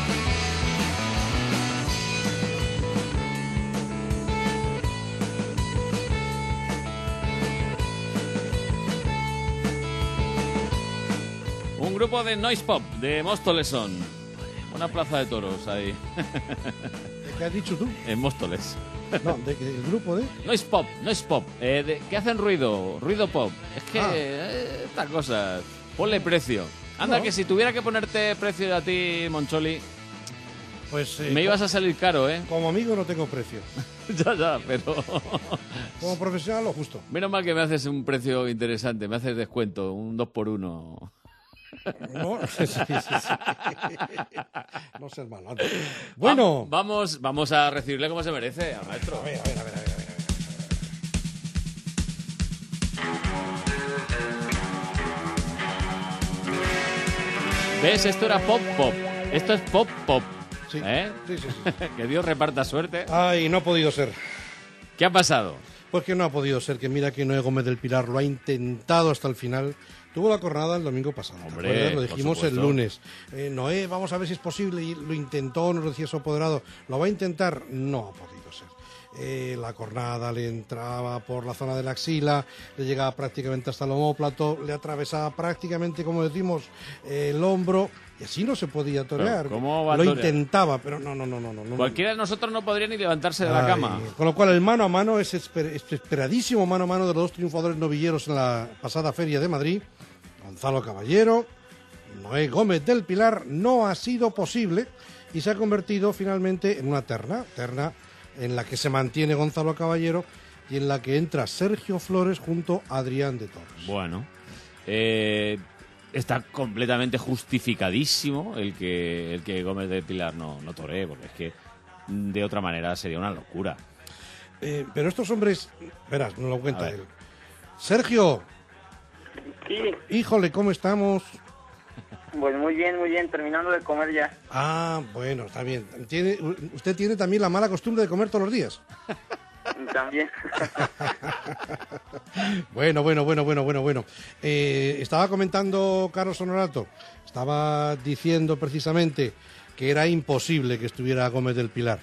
Un grupo de noise pop de Móstoles son. Una plaza de toros ahí. ¿Qué has dicho tú? En Móstoles. No, ¿de qué? ¿El grupo de? Noise pop, noise pop. Eh, de, que hacen ruido, ruido pop. Es que Ah. eh, estas cosas. Ponle precio. Anda, No. que si tuviera que ponerte precio a ti, Moncholi, Pues eh, me ibas a salir caro, ¿eh? Como amigo no tengo precio. ya, ya, pero... Como profesional lo justo. Menos mal que me haces un precio interesante, me haces descuento, un dos por uno. No, sí, sí, sí. No seas malo. Bueno. Va- vamos, vamos a recibirle como se merece al maestro. A ver, a ver, a ver, a ver. ¿Ves? Esto era pop pop. Esto es pop pop. Sí, ¿Eh? sí, sí, sí. Que Dios reparta suerte. Ay, no ha podido ser. ¿Qué ha pasado? Pues que no ha podido ser, que mira que Noé Gómez del Pilar lo ha intentado hasta el final. tuvo la cornada el domingo pasado. ¿te Hombre, acuerdas? Lo por dijimos el supuesto. lunes. Eh, Noé, vamos a ver si es posible. Y lo intentó, nos decía su apoderado. ¿Lo va a intentar? No ha podido ser. Eh, la cornada le entraba por la zona de la axila, le llegaba prácticamente hasta el omóplato, le atravesaba prácticamente, como decimos, eh, el hombro, y así no se podía torear. Pero, ¿cómo va a Lo torear? intentaba, pero no, no, no, no. no, no. Cualquiera de nosotros no podría ni levantarse de la Ay, cama. Con lo cual, el mano a mano es, esper- es esperadísimo mano a mano de los dos triunfadores novilleros en la pasada Feria de Madrid. Gonzalo Caballero, Noé Gómez del Pilar, no ha sido posible y se ha convertido finalmente en una terna, terna en la que se mantiene Gonzalo Caballero y en la que entra Sergio Flores junto a Adrián de Torres. Bueno, eh, está completamente justificadísimo el que el que Gómez del Pilar no, no toree, porque es que de otra manera sería una locura. Eh, pero estos hombres, verás, nos lo A cuenta ver. él. Sergio, Sí, híjole, ¿cómo estamos? pues muy bien, muy bien, terminando de comer ya. Ah, bueno, está bien. Tiene, usted tiene también la mala costumbre de comer todos los días. También. Bueno, bueno, bueno, bueno, bueno, bueno. Eh, estaba comentando Carlos Honorato, estaba diciendo precisamente que era imposible que estuviera Gómez del Pilar.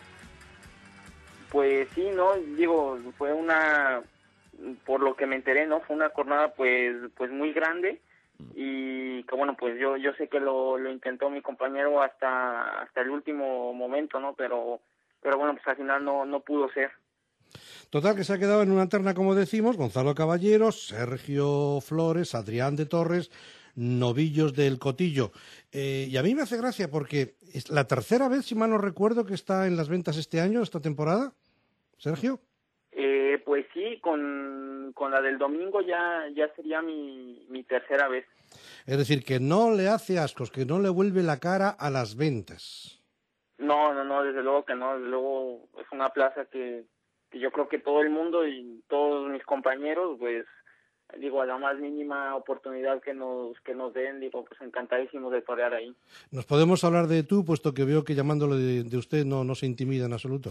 Pues sí, no, digo, fue una, por lo que me enteré, ¿no? Fue una jornada pues pues muy grande y que bueno, pues yo yo sé que lo, lo intentó mi compañero hasta hasta el último momento, ¿no? Pero pero bueno, pues al final no no pudo ser. Total, que se ha quedado en una terna, como decimos, Gonzalo Caballero, Sergio Flores, Adrián de Torres, novillos del Cotillo. Eh, y a mí me hace gracia porque es la tercera vez, si mal no recuerdo, que está en las ventas este año, esta temporada. Sergio. Eh, pues sí, con, con la del domingo ya ya sería mi, mi tercera vez. Es decir, que no le hace ascos, que no le vuelve la cara a las ventas. No, no, no, desde luego que no, desde luego es una plaza que, que yo creo que todo el mundo y todos mis compañeros, pues, digo, a la más mínima oportunidad que nos que nos den, digo, pues encantadísimos de torear ahí. Nos podemos hablar de tú, puesto que veo que llamándole de, de usted no, no se intimida en absoluto.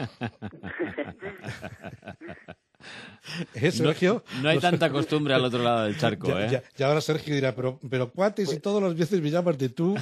¿Eh, Sergio? No, no hay tanta costumbre al otro lado del charco, ya, ¿eh? ya, ya ahora Sergio dirá, pero, pero cuate, si todas las veces me llamas de tú.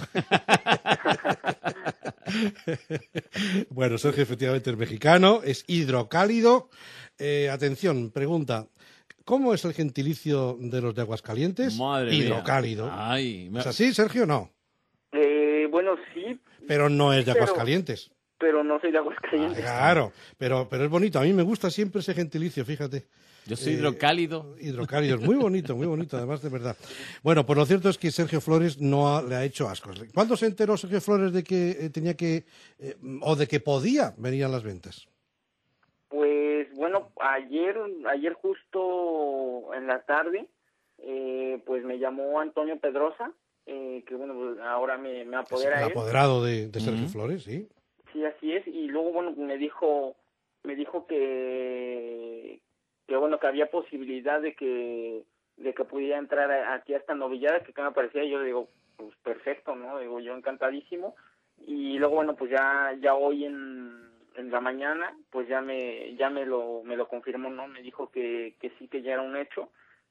Bueno, Sergio efectivamente es mexicano, es hidrocálido. Eh, atención, pregunta. ¿Cómo es el gentilicio de los de Aguascalientes? Madre mía. Hidrocálido. Ay, me- ¿Es así, Sergio? No. Eh, bueno, sí, Pero no es de Pero- Aguascalientes. pero no soy de Aguascalientes. Claro, pero, pero es bonito. A mí me gusta siempre ese gentilicio, fíjate. Yo soy Eh, hidrocálido. Hidrocálido, es muy bonito, muy bonito, además de verdad. Bueno, pues lo cierto es que Sergio Flores no ha- le ha hecho ascos. ¿Cuándo se enteró Sergio Flores de que eh, tenía que, eh, o de que podía venir a las ventas? Pues bueno, ayer, ayer justo en la tarde, eh, pues me llamó Antonio Pedrosa, eh, que bueno, pues ahora me, me Es apodera el él. apoderado de, de Sergio Ujú. Flores, sí. Sí, así es. Y luego, bueno, me dijo, me dijo que, que bueno, que había posibilidad de que, de que pudiera entrar a- aquí a esta novillada, que, que me parecía. Yo digo, pues perfecto, ¿no? Digo, yo encantadísimo. Y luego, bueno, pues ya, ya hoy en, en la mañana, pues ya me, ya me lo, me lo confirmó, ¿no? Me dijo que, que sí, que ya era un hecho,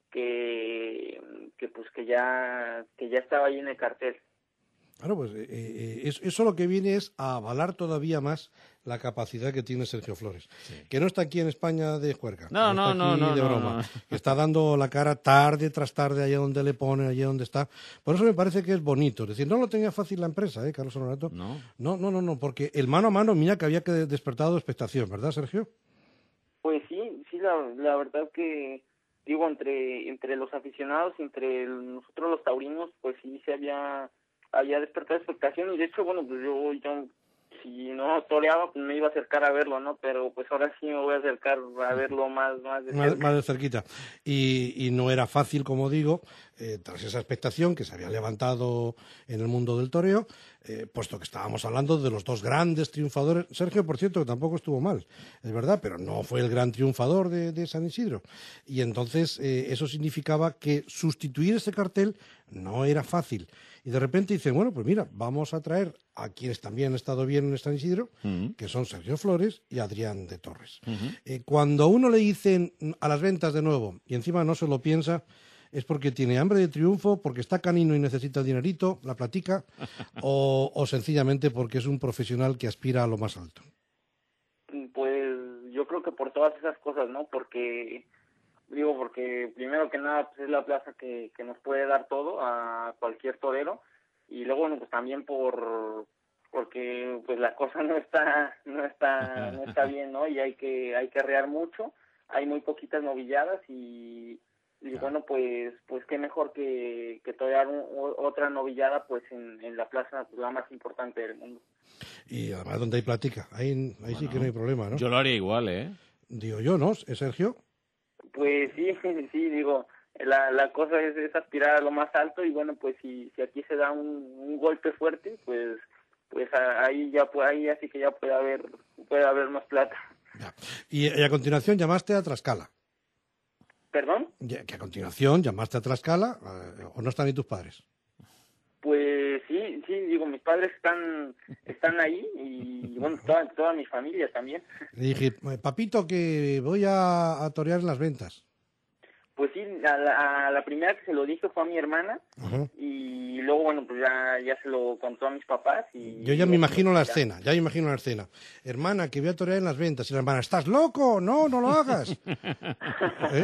que, que pues que ya, que ya estaba ahí en el cartel. Claro, pues eh, eh, es- eso lo que viene es a avalar todavía más la capacidad que tiene Sergio Flores. Que no está aquí en España de juerga. No, no, está no, aquí no, de no, broma. no. Que está dando la cara tarde tras tarde allá donde le ponen, allá donde está. Por eso me parece que es bonito. Es decir, no lo tenía fácil la empresa, ¿eh, Carlos Honorato? No. No, no, no, no, porque el mano a mano, mira que había que despertado expectación, ¿verdad, Sergio? Pues sí, sí, la, la verdad que, digo, entre entre los aficionados, entre el- nosotros los taurinos, pues sí se había, había despertado expectación y de hecho, bueno, pues yo, yo si no toreaba, pues me iba a acercar a verlo, ¿no? Pero pues ahora sí me voy a acercar a verlo más, más de Más, cerca. más de cerquita. Y, y no era fácil, como digo, eh, tras esa expectación que se había levantado en el mundo del toreo, eh, puesto que estábamos hablando de los dos grandes triunfadores. Sergio, por cierto, que tampoco estuvo mal, es verdad, pero no fue el gran triunfador de, de San Isidro. Y entonces eh, eso significaba que sustituir ese cartel no era fácil. Y de repente dicen, bueno, pues mira, vamos a traer a quienes también han estado bien en San Isidro, Ujú. que son Sergio Flores y Adrián de Torres. Ujú. Eh, cuando a uno le dicen a las ventas de nuevo y encima no se lo piensa, ¿Es porque tiene hambre de triunfo, porque está canino y necesita el dinerito, la platica, o, o sencillamente porque es un profesional que aspira a lo más alto? Pues yo creo que por todas esas cosas, ¿no? Porque, digo, porque primero que nada pues es la plaza que, que nos puede dar todo a cualquier torero, y luego, bueno, pues también por porque pues la cosa no está no está no está bien, ¿no? Y hay que hay que arrear mucho, hay muy poquitas novilladas y, y bueno, pues pues qué mejor que, que torear un, otra novillada pues en, en la plaza pues, la más importante del mundo. Y además donde hay plática, ahí, ahí bueno, sí que no hay problema, ¿no? Yo lo haría igual, ¿eh? Digo yo, ¿no? ¿Es Sergio? Pues sí, sí, digo, la, la cosa es, es aspirar a lo más alto y bueno, pues si, si aquí se da un, un golpe fuerte, pues pues ahí ya ahí así que ya puede haber puede haber más plata. Ya. Y, y a continuación llamaste a Tlaxcala. ¿Perdón? Ya, que a continuación llamaste a Tlaxcala, eh, ¿o no están ahí tus padres? Pues sí, sí, digo, mis padres están están ahí y bueno, toda, toda mi familia también. Le dije, papito, que voy a, a torear en las ventas. Pues sí, a la, a la primera que se lo dije fue a mi hermana. Ajá. Y luego, bueno, pues ya, ya se lo contó a mis papás. Y yo ya me imagino la escena, ya me imagino la escena. Hermana, que voy a torear en las ventas. Y la hermana, ¿estás loco? No, no lo hagas. ¿Eh?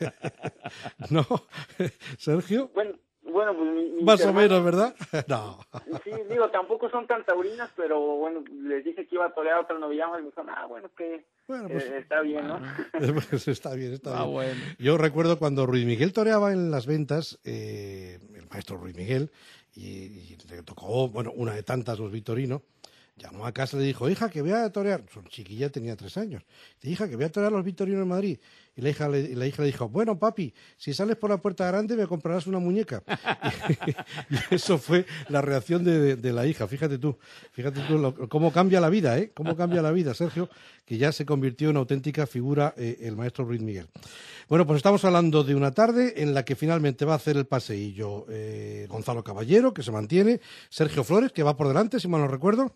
¿No? ¿Sergio? Bueno, bueno pues mi, mi más hermanos, o menos, ¿verdad? No. Sí, digo, tampoco son tan taurinas, pero bueno, les dije que iba a torear otra novillada y me dijeron, ah, bueno, que bueno, pues, eh, está bien, ¿no? Pues está bien, está ah, bien. Bueno. Yo recuerdo cuando Ruiz Miguel toreaba en las ventas, eh, el maestro Ruiz Miguel, y, y le tocó, bueno, una de tantas los Vitorino, llamó a casa y le dijo, hija, que voy a torear, su chiquilla tenía tres años, hija, que voy a torear los Vitorinos en Madrid. Y la hija, le, la hija le dijo, bueno, papi, si sales por la puerta grande me comprarás una muñeca. y, y eso fue la reacción de, de, de la hija, fíjate tú, fíjate tú lo, cómo cambia la vida, ¿eh? Cómo cambia la vida, Sergio, que ya se convirtió en auténtica figura eh, el maestro Ruiz Miguel. Bueno, pues estamos hablando de una tarde en la que finalmente va a hacer el paseillo eh, Gonzalo Caballero, que se mantiene, Sergio Flores, que va por delante, si mal no recuerdo.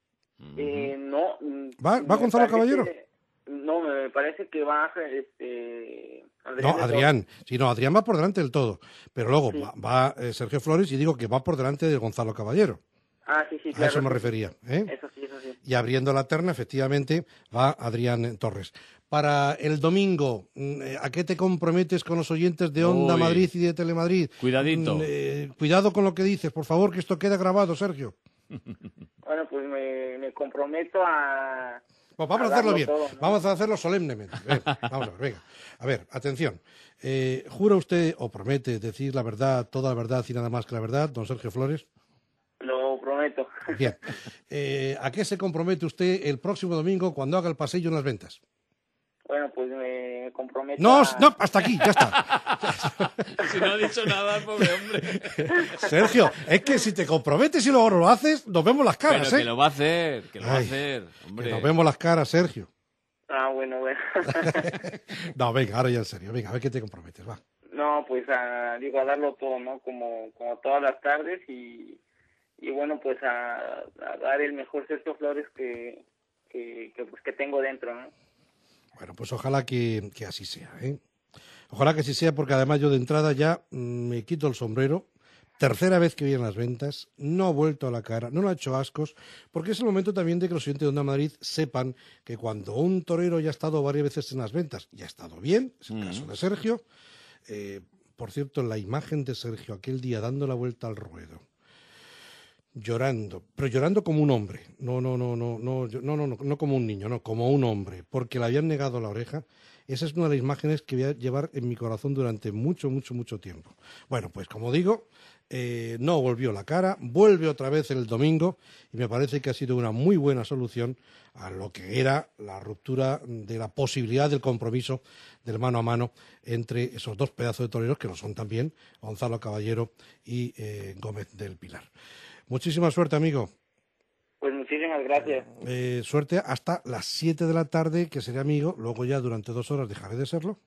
Eh, no. ¿Va, va Gonzalo Caballero? Que, no, me parece que va este, Adrián. No, Adrián. Sí, no, Adrián va por delante del todo. Pero luego sí. va, va eh, Sergio Flores y digo que va por delante de Gonzalo Caballero. Ah, sí, sí, claro. A eso me refería. ¿eh? Eso sí, eso sí. Y abriendo la terna, efectivamente, va Adrián Torres. Para el domingo, ¿a qué te comprometes con los oyentes de Onda Uy. Madrid y de Telemadrid? Cuidadito. Eh, cuidado con lo que dices, por favor, que esto queda grabado, Sergio. Bueno, pues me, me comprometo a... Pues vamos a, a hacerlo bien, todo, ¿no? Vamos a hacerlo solemnemente. Venga, vamos a ver, venga. A ver, atención. Eh, ¿Jura usted o promete decir la verdad, toda la verdad y nada más que la verdad, don Sergio Flores? Lo prometo. Bien. Eh, ¿A qué se compromete usted el próximo domingo cuando haga el pasillo en las ventas? Bueno, pues me comprometo No, a... no, hasta aquí, ya está. Si no ha dicho nada, pobre hombre. Sergio, es que si te comprometes y luego no lo haces, nos vemos las caras, Pero ¿eh? que lo va a hacer, que lo Ay, va a hacer, hombre. Que nos vemos las caras, Sergio. Ah, bueno, bueno. No, venga, ahora ya en serio, venga, a ver qué te comprometes, va. No, pues a, digo, a darlo todo, ¿no? Como, como todas las tardes y, y bueno, pues a, a dar el mejor Sergio Flores que, que, que, pues, que tengo dentro, ¿no? Bueno, pues ojalá que, que así sea, ¿eh? Ojalá que así sea, porque además yo de entrada ya mmm, me quito el sombrero. Tercera vez que voy en las ventas, no ha vuelto a la cara, no le ha hecho ascos, porque es el momento también de que los oyentes de Onda Madrid sepan que cuando un torero ya ha estado varias veces en las ventas y ha estado bien, es el mm. caso de Sergio. Eh, por cierto, la imagen de Sergio aquel día dando la vuelta al ruedo, llorando, pero llorando como un hombre, no, no, no, no, no, no, no, no, no como un niño, no, como un hombre, porque le habían negado la oreja. Esa es una de las imágenes que voy a llevar en mi corazón durante mucho, mucho, mucho tiempo. Bueno, pues como digo, eh, no volvió la cara, vuelve otra vez el domingo y me parece que ha sido una muy buena solución a lo que era la ruptura de la posibilidad del compromiso del mano a mano entre esos dos pedazos de toreros que lo son también, Gonzalo Caballero y eh, Gómez del Pilar. Muchísima suerte, amigo. Pues muchísimas gracias. Eh, suerte hasta las siete de la tarde, que seré amigo, luego ya durante dos horas dejaré de serlo.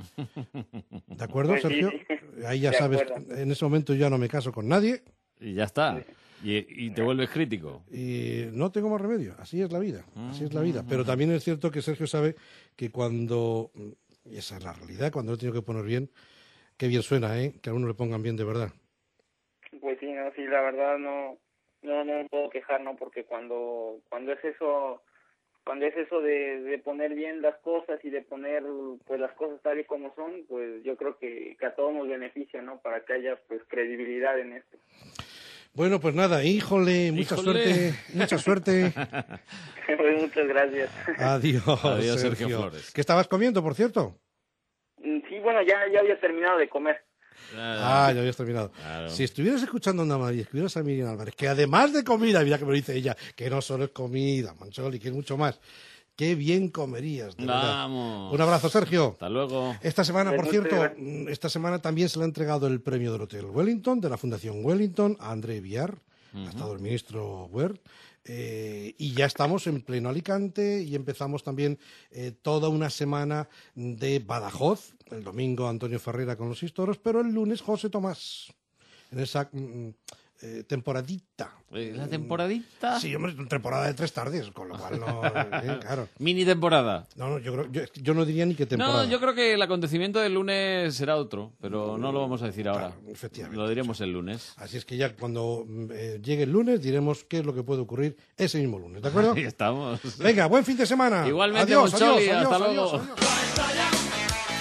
¿De acuerdo, pues Sergio? Sí, sí. Ahí ya de sabes, acuerdo. En ese momento ya no me caso con nadie. Y ya está. Y, y te vuelves crítico. Y no tengo más remedio, así es la vida, así es la vida. Pero también es cierto que Sergio sabe que cuando, y esa es la realidad, cuando lo he tenido que poner bien, qué bien suena, ¿eh? Que a uno le pongan bien de verdad. Pues sí, no, sí, la verdad no, no, no me puedo quejar, ¿no? Porque cuando, cuando es eso, cuando es eso de, de poner bien las cosas y de poner pues las cosas tal y como son, pues yo creo que, que a todos nos beneficia, ¿no? Para que haya pues credibilidad en esto. Bueno, pues nada, híjole, mucha Híjole. suerte, mucha suerte. Pues muchas gracias. Adiós, Adiós, Sergio Sergio. Flores. ¿Qué estabas comiendo, por cierto? Sí, bueno, ya, ya había terminado de comer. Ah, ya habías terminado. Claro. Si estuvieras escuchando a Onda María, escribieras a Miriam Álvarez, que además de comida, mira que me lo dice ella, que no solo es comida, Mancholi, que es mucho más. Qué bien comerías, de verdad. Vamos. Un abrazo, Sergio. Hasta luego. Esta semana, por Muchas cierto, gracias. mm, esta semana también se le ha entregado el premio del Hotel Wellington, de la Fundación Wellington, a André Villar, ha estado el ministro Wert, eh, y ya estamos en pleno Alicante y empezamos también eh, toda una semana de Badajoz. El domingo Antonio Ferreira con los Historos, pero el lunes José Tomás, en esa mm, eh, temporadita. ¿La temporadita? Sí, hombre, temporada de tres tardes, con lo cual no... eh, claro. Mini temporada. No, no, yo, creo, yo, yo no diría ni que temporada. No, yo creo que el acontecimiento del lunes será otro, pero no lo vamos a decir ahora. Claro, efectivamente. Lo diremos el lunes. Así es que ya cuando eh, llegue el lunes diremos qué es lo que puede ocurrir ese mismo lunes, ¿de acuerdo? Ahí estamos. Venga, buen fin de semana. Igualmente, adiós, Moncholi, adiós, hasta adiós, luego. adiós, adiós.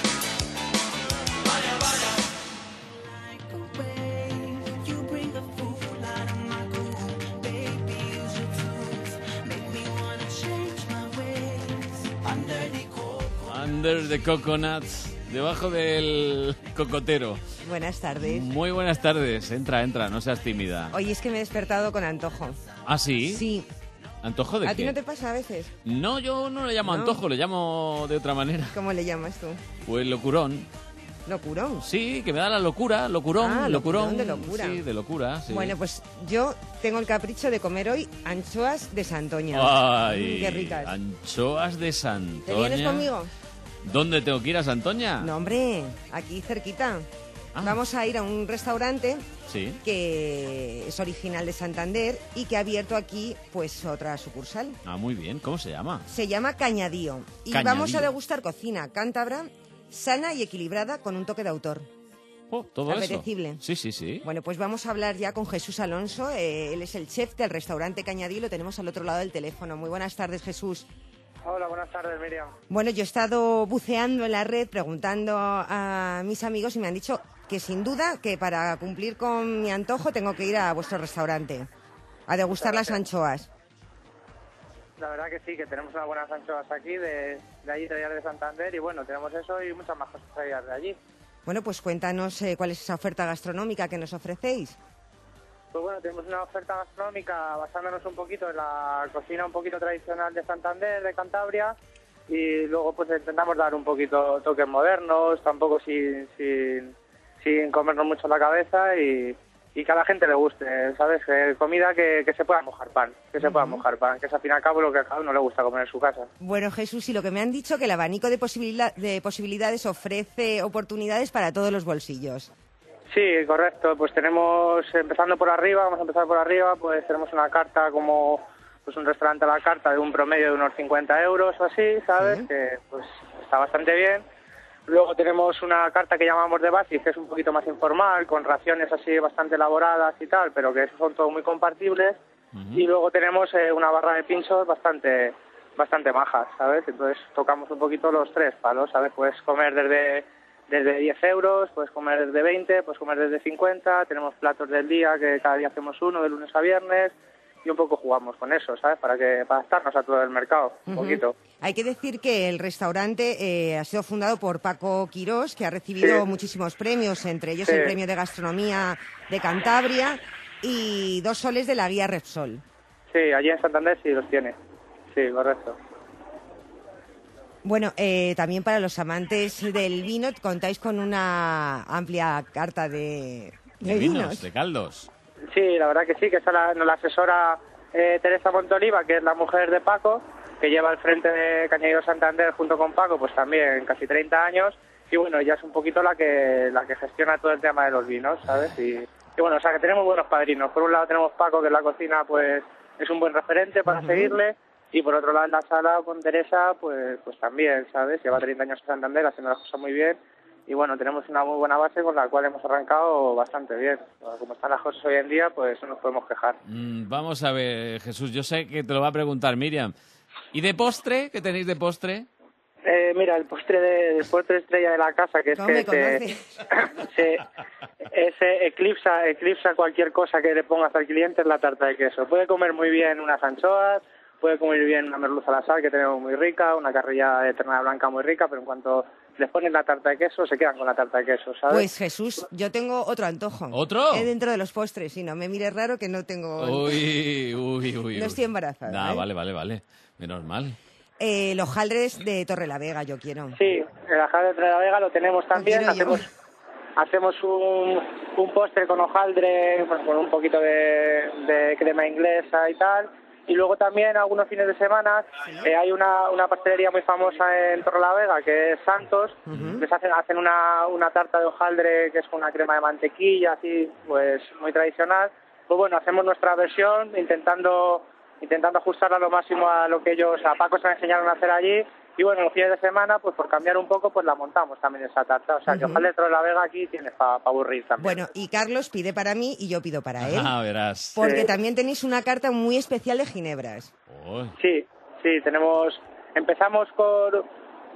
Under the coconut, debajo del cocotero. Buenas tardes. Muy buenas tardes. Entra, entra, no seas tímida. Oye, es que me he despertado con antojo. ¿Ah, sí? Sí. ¿Antojo de ¿A qué? ti no te pasa a veces? No, yo no le llamo No. antojo, le llamo de otra manera. ¿Cómo le llamas tú? Pues locurón. ¿Locurón? Sí, que me da la locura, locurón, Ah, locurón. locurón de locura. Sí, de locura, sí. Bueno, pues yo tengo el capricho de comer hoy anchoas de Santoña. Ay, Mm, qué ricas. anchoas de Santoña. ¿Te vienes conmigo? ¿Dónde tengo que ir, a Santoña? No, hombre, aquí cerquita. Ah. Vamos a ir a un restaurante Sí. que es original de Santander y que ha abierto aquí pues otra sucursal. Ah, muy bien. ¿Cómo se llama? Se llama Cañadío y Cañadío. vamos a degustar cocina cántabra sana y equilibrada con un toque de autor. Oh, todo Apetecible. eso. Sí, sí, sí. Bueno, pues vamos a hablar ya con Jesús Alonso. eh, él es el chef del restaurante Cañadío y lo tenemos al otro lado del teléfono. Muy buenas tardes, Jesús. Hola, buenas tardes, Miriam. Bueno, yo he estado buceando en la red preguntando a mis amigos y me han dicho que sin duda que para cumplir con mi antojo tengo que ir a vuestro restaurante a degustar las anchoas. La verdad que sí, que tenemos unas buenas anchoas aquí, de, de allí, de allá de Santander, y bueno, tenemos eso y muchas más cosas traídas de allí. Bueno, pues cuéntanos eh, cuál es esa oferta gastronómica que nos ofrecéis. Pues bueno, tenemos una oferta gastronómica basándonos un poquito en la cocina un poquito tradicional de Santander, de Cantabria, y luego pues intentamos dar un poquito toques modernos, tampoco sin, sin, sin comernos mucho la cabeza y, y que a la gente le guste, ¿sabes? Que comida que, que se pueda mojar pan, que se pueda mojar pan, que es al fin y al cabo lo que a cada uno le gusta comer en su casa. Bueno, Jesús, y lo que me han dicho que el abanico de, posibilidad, de posibilidades ofrece oportunidades para todos los bolsillos. Sí, correcto. Pues tenemos, empezando por arriba, vamos a empezar por arriba, pues tenemos una carta como pues un restaurante a la carta de un promedio de unos cincuenta euros o así, ¿sabes? Sí. Que pues está bastante bien. Luego tenemos una carta que llamamos de Basic, que es un poquito más informal, con raciones así bastante elaboradas y tal, pero que son todo muy compartibles. Uh-huh. Y luego tenemos eh, una barra de pinchos bastante bastante majas, ¿sabes? Entonces tocamos un poquito los tres palos, ¿sabes? Puedes comer desde... desde diez euros, puedes comer desde veinte, puedes comer desde cincuenta, tenemos platos del día, que cada día hacemos uno, de lunes a viernes, y un poco jugamos con eso, ¿sabes? Para que para adaptarnos a todo el mercado, un Uh-huh. poquito. Hay que decir que el restaurante eh, ha sido fundado por Paco Quirós, que ha recibido Sí. muchísimos premios, entre ellos Sí. el premio de gastronomía de Cantabria y dos soles de la guía Repsol. Sí, allí en Santander sí los tiene, sí, correcto. Bueno, eh, también para los amantes del vino contáis con una amplia carta de, de De vinos, vinos. de caldos. Sí, la verdad que sí, que esa la, nos la asesora eh, Teresa Montoliva, que es la mujer de Paco, que lleva al frente de Cañadío Santander junto con Paco, pues también casi treinta años, y bueno, ella es un poquito la que la que gestiona todo el tema de los vinos, ¿sabes? Y, y bueno, o sea que tenemos buenos padrinos. Por un lado tenemos Paco, que en la cocina pues es un buen referente para uh-huh. seguirle, y por otro lado en la sala con Teresa, pues pues también, ¿sabes? Lleva treinta años en Santander haciendo las cosas muy bien, y bueno, tenemos una muy buena base con la cual hemos arrancado bastante bien. Como están las cosas hoy en día, pues no nos podemos quejar. Mm, vamos a ver, Jesús, yo sé que te lo va a preguntar Miriam. ¿Y de postre? ¿Qué tenéis de postre? Eh, mira, el postre de el postre estrella de la casa, que es que se, se, ese eclipsa, eclipsa cualquier cosa que le pongas al cliente, es la tarta de queso. Puede comer muy bien unas anchoas, puede comer bien una merluza a la sal, que tenemos muy rica, una carrilla de ternera blanca muy rica, pero en cuanto les pones la tarta de queso, se quedan con la tarta de queso, ¿sabes? Pues Jesús, yo tengo otro antojo. ¿Otro? Eh, dentro de los postres, y no me mires raro que no tengo... Uy, uy, uy. No estoy embarazada. Nah, ¿eh? vale, vale, vale. Menos mal. Eh, los hojaldres de Torrelavega, yo quiero. Sí, el hojaldre de Torrelavega lo tenemos también. Hacemos, hacemos un, un postre con hojaldre, pues, con un poquito de, de crema inglesa y tal. Y luego también algunos fines de semana eh, hay una, una pastelería muy famosa en Torrelavega, que es Santos. Uh-huh. Les hacen, hacen una, una tarta de hojaldre que es con una crema de mantequilla, así, pues muy tradicional. Pues bueno, hacemos nuestra versión intentando... intentando ajustarla lo máximo a lo que ellos, a Paco, se me enseñaron a hacer allí. Y bueno, los fines de semana, pues por cambiar un poco, pues la montamos también esa tarta. O sea, que Ujú. ojalá dentro de la Vega aquí tienes para pa aburrir también. Bueno, y Carlos pide para mí y yo pido para él. Ah, verás. Porque Sí. también tenéis una carta muy especial de ginebras. Sí, sí, tenemos... Empezamos por,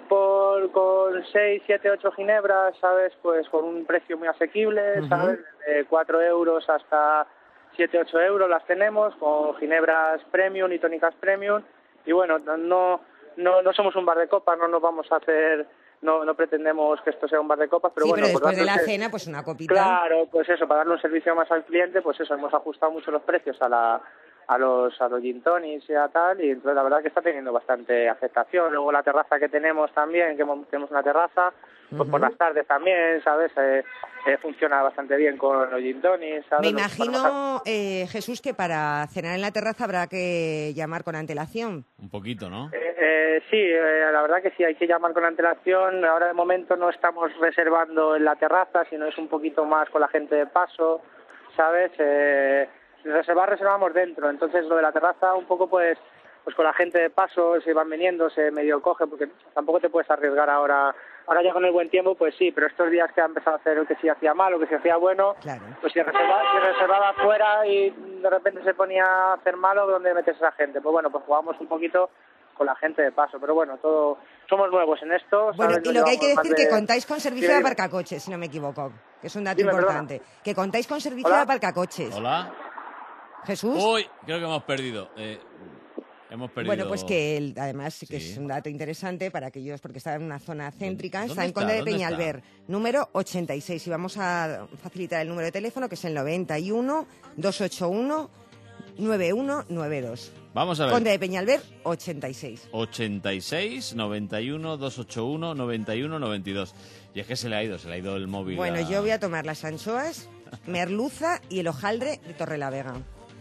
por con seis, siete, ocho ginebras, ¿sabes? Pues con un precio muy asequible, Ujú. ¿sabes? De cuatro euros hasta siete, ocho euros las tenemos, con ginebras premium y tónicas premium. Y bueno, no, no, no somos un bar de copas, no nos vamos a hacer... No, no pretendemos que esto sea un bar de copas, pero sí, bueno... pero por después de la darle- cena, pues una copita. Claro, pues eso, para darle un servicio más al cliente, pues eso, hemos ajustado mucho los precios a la a los a los gin tonics y a tal, y entonces la verdad que está teniendo bastante aceptación. Luego la terraza que tenemos también, que hemos- tenemos una terraza, pues por Ujú. las tardes también, ¿sabes? Eh, eh, funciona bastante bien con los gin tonics, ¿sabes? Me Los- para imagino, eh, Jesús, que para cenar en la terraza habrá que llamar con antelación. Un poquito, ¿no? Eh, eh, sí, eh, la verdad que sí, hay que llamar con antelación. Ahora de momento no estamos reservando en la terraza, sino es un poquito más con la gente de paso, ¿sabes? Eh, reservar, reservamos dentro. Entonces lo de la terraza un poco pues pues con la gente de paso, se van viniendo, se medio coge, porque tampoco te puedes arriesgar ahora. Ahora ya con el buen tiempo, pues sí, pero estos días que ha empezado a hacer que si hacía mal o que si hacía bueno, pues si reservaba, si reservaba fuera y de repente se ponía a hacer malo, ¿dónde metes a esa gente? Pues bueno, pues jugamos un poquito con la gente de paso, pero bueno, todo somos nuevos en esto. Bueno, ¿sabes? y Nos lo que hay que llevamos decir más que de- contáis con servicio Dime, de dime. aparcacoches, si no me equivoco, que es un dato Dime, perdona. importante. Que contáis con servicio Hola. de aparcacoches. Hola. Jesús. Uy, creo que hemos perdido. Eh, hemos perdido. Bueno, pues que el- además que es un dato interesante para aquellos, porque está en una zona céntrica, ¿Dónde está en está? Conde de ¿Dónde está? Peñalver, número ochenta y seis. Y vamos a facilitar el número de teléfono, que es el noventa y uno, doscientos ochenta y uno, noventa y uno noventa y dos. Vamos a ver. Conde de Peñalver, ochenta y seis. ochenta y seis, noventa y uno, doscientos ochenta y uno, noventa y uno, noventa y dos. Y es que se le ha ido, se le ha ido el móvil. Bueno, a- yo voy a tomar las anchoas, merluza y el hojaldre de Torrelavega.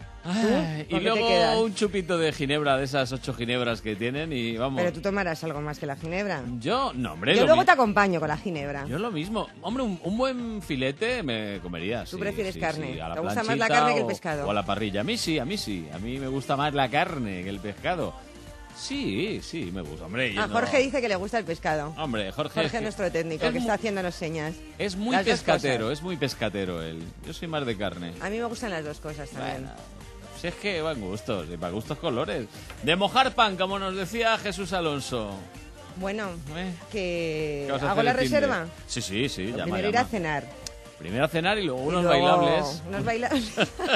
Ay, ¿Con y qué te luego quedas? un chupito de ginebra, de esas ocho ginebras que tienen y vamos. Pero tú tomarás algo más que la ginebra. Yo, no, hombre. Yo lo luego mi- te acompaño con la ginebra. Yo lo mismo. Hombre, un, un buen filete me comería. Tú sí, prefieres sí, carne. sí, a la ¿Te gusta más la planchita carne que el o- pescado? O a la parrilla. A mí sí, a mí sí. A mí me gusta más la carne que el pescado. Sí, sí, me gusta. Hombre, yo A no- Jorge dice que le gusta el pescado. Hombre, Jorge. Jorge, nuestro técnico, es que mu- está haciéndonos señas. Es muy Las dos pescatero, cosas. es muy pescatero él. Yo soy más de carne. A mí me gustan las dos cosas también. Bueno, si es que van gustos, y para gustos colores. De mojar pan, como nos decía Jesús Alonso. Bueno, que ¿Qué vas a hago hacer la el fin de? reserva. Sí, sí, sí. llama, Primero ir a llama. cenar. Primero a cenar y luego unos Y luego bailables. Unos bailables.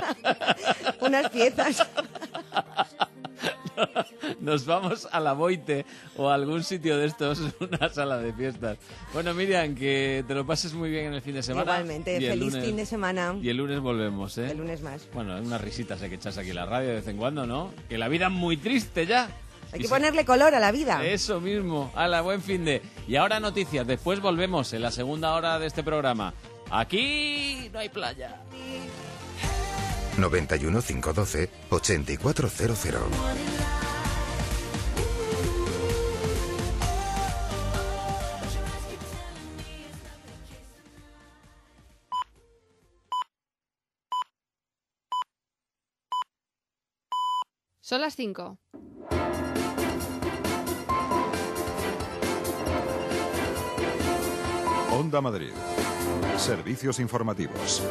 Unas piezas. Nos vamos a la Boite o a algún sitio de estos, una sala de fiestas. Bueno, Miriam, que te lo pases muy bien en el fin de semana. Igualmente, Y el feliz lunes- fin de semana. Y el lunes volvemos, ¿eh? El lunes más. Bueno, unas risitas hay que echarse aquí en la radio de vez en cuando, ¿no? Que la vida es muy triste ya. Hay Y que se- ponerle color a la vida. Eso mismo. A la buen fin de. Y ahora noticias. Después volvemos en la segunda hora de este programa. Aquí no hay playa. noventa y uno, quinientos doce, ochenta y cuatro cero cero. Son las cinco. Onda Madrid. Servicios informativos.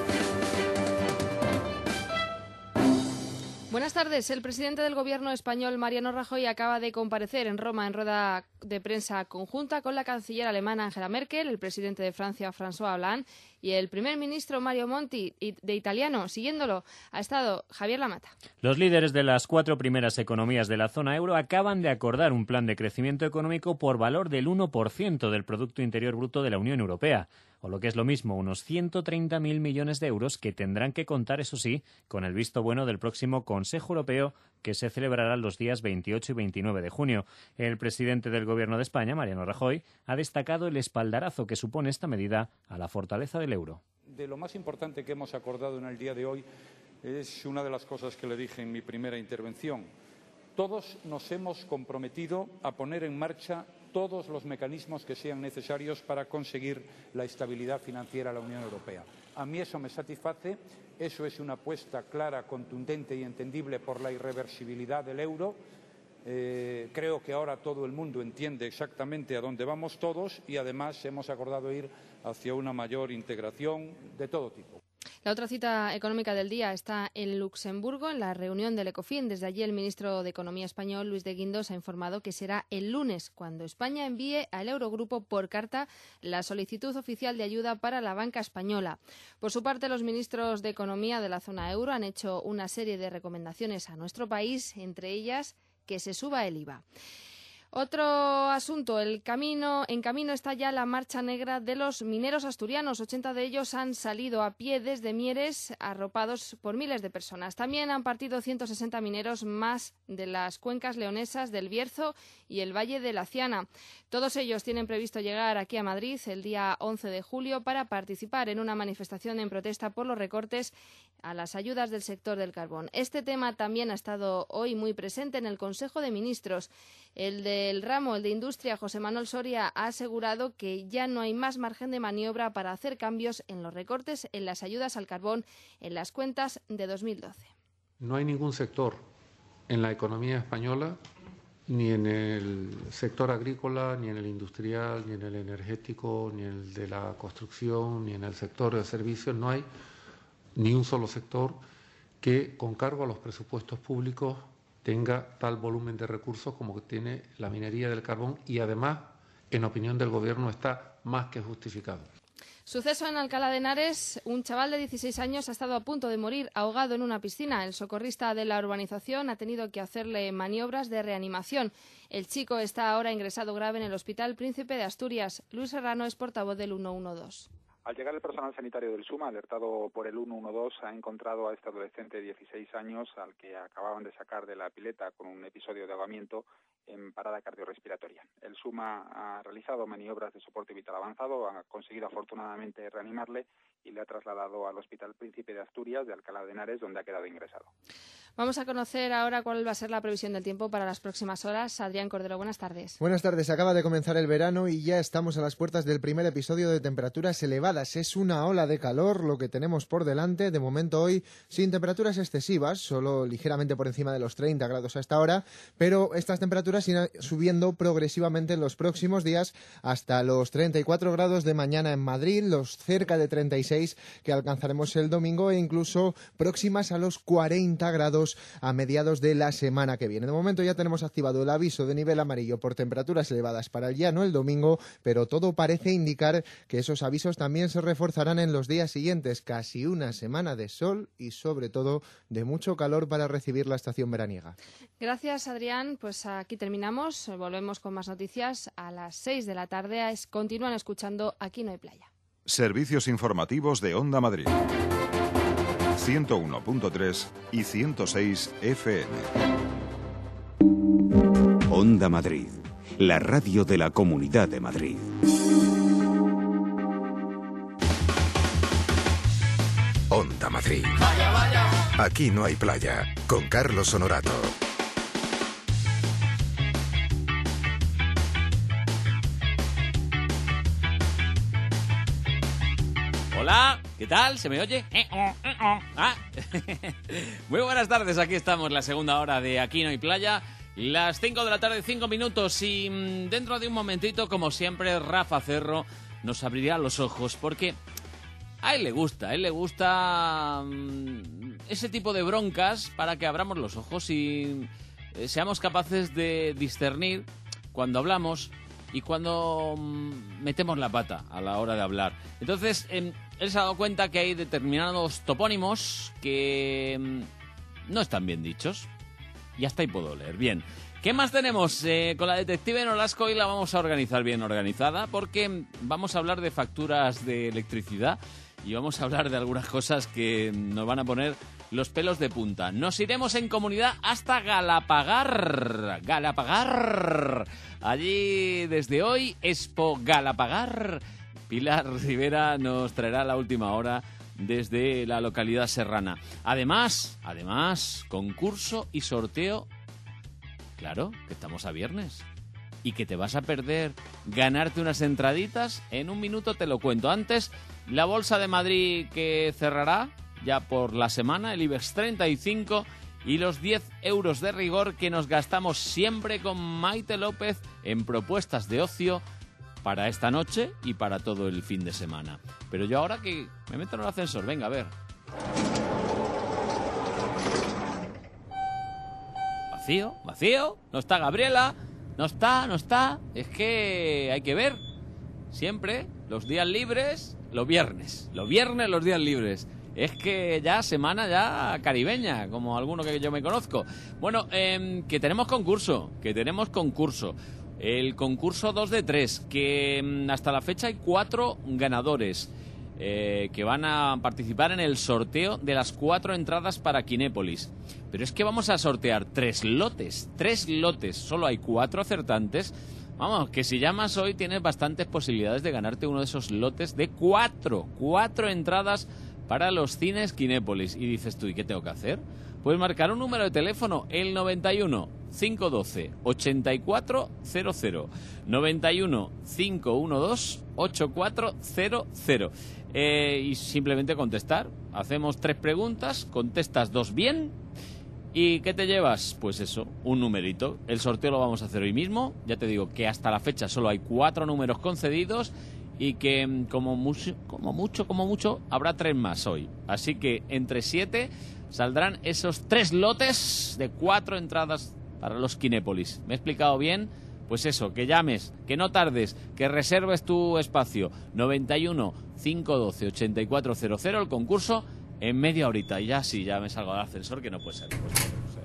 Buenas tardes. El presidente del Gobierno español, Mariano Rajoy, acaba de comparecer en Roma en rueda de prensa conjunta con la canciller alemana Angela Merkel, el presidente de Francia, François Hollande, y el primer ministro Mario Monti, de italiano. Siguiéndolo ha estado Javier Lamata. Los líderes de las cuatro primeras economías de la zona euro acaban de acordar un plan de crecimiento económico por valor del uno por ciento del Producto Interior Bruto de la Unión Europea, o lo que es lo mismo, unos ciento treinta mil millones de euros que tendrán que contar, eso sí, con el visto bueno del próximo Consejo Europeo que se celebrará los días veintiocho y veintinueve de junio. El presidente del Gobierno de España, Mariano Rajoy, ha destacado el espaldarazo que supone esta medida a la fortaleza del euro. De lo más importante que hemos acordado en el día de hoy es una de las cosas que le dije en mi primera intervención. Todos nos hemos comprometido a poner en marcha todos los mecanismos que sean necesarios para conseguir la estabilidad financiera de la Unión Europea. A mí eso me satisface, eso es una apuesta clara, contundente y entendible por la irreversibilidad del euro. Eh, creo que ahora todo el mundo entiende exactamente a dónde vamos todos y además hemos acordado ir hacia una mayor integración de todo tipo. La otra cita económica del día está en Luxemburgo, en la reunión del Ecofin. Desde allí el ministro de Economía español, Luis de Guindos, ha informado que será el lunes cuando España envíe al Eurogrupo por carta la solicitud oficial de ayuda para la banca española. Por su parte, los ministros de Economía de la zona euro han hecho una serie de recomendaciones a nuestro país, entre ellas que se suba el I V A. Otro asunto, el camino, en camino está ya la marcha negra de los mineros asturianos. ochenta de ellos han salido a pie desde Mieres, arropados por miles de personas. También han partido ciento sesenta mineros más de las cuencas leonesas del Bierzo y el Valle de la Ciana. Todos ellos tienen previsto llegar aquí a Madrid el día once de julio para participar en una manifestación en protesta por los recortes a las ayudas del sector del carbón. Este tema también ha estado hoy muy presente en el Consejo de Ministros. El del ramo, el de Industria, José Manuel Soria, ha asegurado que ya no hay más margen de maniobra para hacer cambios en los recortes en las ayudas al carbón en las cuentas de dos mil doce. No hay ningún sector en la economía española, ni en el sector agrícola, ni en el industrial, ni en el energético, ni en el de la construcción, ni en el sector de servicios, no hay ni un solo sector que, con cargo a los presupuestos públicos, tenga tal volumen de recursos como que tiene la minería del carbón y, además, en opinión del Gobierno, está más que justificado. Suceso en Alcalá de Henares. Un chaval de dieciséis años ha estado a punto de morir ahogado en una piscina. El socorrista de la urbanización ha tenido que hacerle maniobras de reanimación. El chico está ahora ingresado grave en el Hospital Príncipe de Asturias. Luis Serrano es portavoz del ciento doce. Al llegar el personal sanitario del SUMA, alertado por el ciento doce, ha encontrado a este adolescente de dieciséis años, al que acababan de sacar de la pileta con un episodio de ahogamiento, en parada cardiorrespiratoria. El SUMA ha realizado maniobras de soporte vital avanzado, ha conseguido afortunadamente reanimarle y le ha trasladado al Hospital Príncipe de Asturias de Alcalá de Henares, donde ha quedado ingresado. Vamos a conocer ahora cuál va a ser la previsión del tiempo para las próximas horas. Adrián Cordero, buenas tardes. Buenas tardes. Acaba de comenzar el verano y ya estamos a las puertas del primer episodio de temperaturas elevadas. Es una ola de calor lo que tenemos por delante. De momento hoy sin temperaturas excesivas, solo ligeramente por encima de los treinta grados a esta hora, pero estas temperaturas irán subiendo progresivamente en los próximos días hasta los treinta y cuatro grados de mañana en Madrid, los cerca de treinta y seis que alcanzaremos el domingo e incluso próximas a los cuarenta grados a mediados de la semana que viene. De momento ya tenemos activado el aviso de nivel amarillo por temperaturas elevadas para el llano el domingo, pero todo parece indicar que esos avisos también se reforzarán en los días siguientes. Casi una semana de sol y sobre todo de mucho calor para recibir la estación veraniega. Gracias, Adrián. Pues aquí terminamos. Volvemos con más noticias a las seis de la tarde. Continúan escuchando Aquí no hay playa. Servicios informativos de Onda Madrid. ciento uno punto tres y ciento seis F M. Onda Madrid, la radio de la Comunidad de Madrid. Onda Madrid. Vaya, vaya. Aquí no hay playa. Con Carlos Honorato. Hola, ¿qué tal? ¿Se me oye? Ah. Muy buenas tardes, aquí estamos, la segunda hora de Aquí no hay playa. Las cinco de la tarde, cinco minutos y dentro de un momentito, como siempre, Rafa Cerro nos abrirá los ojos, porque a él le gusta, a él le gusta mmm, ese tipo de broncas para que abramos los ojos y eh, seamos capaces de discernir cuando hablamos y cuando mmm, metemos la pata a la hora de hablar. Entonces, eh, él se ha dado cuenta que hay determinados topónimos que mmm, no están bien dichos. Y hasta ahí puedo leer. Bien. ¿Qué más tenemos? Eh, con la detective Nolasco hoy la vamos a organizar bien organizada, porque vamos a hablar de facturas de electricidad y vamos a hablar de algunas cosas que nos van a poner los pelos de punta. Nos iremos en comunidad hasta Galapagar. Galapagar. Allí desde hoy, Expo Galapagar. Pilar Rivera nos traerá la última hora desde la localidad serrana. Además, además, concurso y sorteo. Claro, que estamos a viernes. Y que te vas a perder ganarte unas entraditas. En un minuto te lo cuento. Antes, la Bolsa de Madrid que cerrará ya por la semana, el IBEX treinta y cinco y los diez euros de rigor que nos gastamos siempre con Maite López en propuestas de ocio para esta noche y para todo el fin de semana. Pero yo ahora que me meto en el ascensor, venga, a ver. Vacío, vacío, no está Gabriela, no está, no está. Es que hay que ver siempre los días libres, los viernes, los viernes los días libres. Es que ya semana ya caribeña, como alguno que yo me conozco. Bueno, eh, que tenemos concurso, que tenemos concurso. El concurso dos de tres, que hasta la fecha hay cuatro ganadores eh, que van a participar en el sorteo de las cuatro entradas para Kinépolis. Pero es que vamos a sortear tres lotes, tres lotes, solo hay cuatro acertantes. Vamos, que si llamas hoy tienes bastantes posibilidades de ganarte uno de esos lotes de cuatro, cuatro entradas para los cines Kinépolis. Y dices tú, ¿y qué tengo que hacer? Puedes marcar un número de teléfono, el noventa y uno, cinco doce, ochenta y cuatro cero cero. noventa y uno, cinco doce, ochenta y cuatro cero cero. Eh, y simplemente contestar. Hacemos tres preguntas, contestas dos bien. ¿Y qué te llevas? Pues eso, un numerito. El sorteo lo vamos a hacer hoy mismo. Ya te digo que hasta la fecha solo hay cuatro números concedidos y que como mucho, como mucho, como mucho, habrá tres más hoy. Así que entre siete saldrán esos tres lotes de cuatro entradas para los Kinépolis. ¿Me he explicado bien? Pues eso, que llames, que no tardes, que reserves tu espacio. noventa y uno, cinco doce, ochenta y cuatro cero cero, el concurso en media horita. Y ya sí, ya me salgo del ascensor, que no puede ser. No puede ser, no puede ser.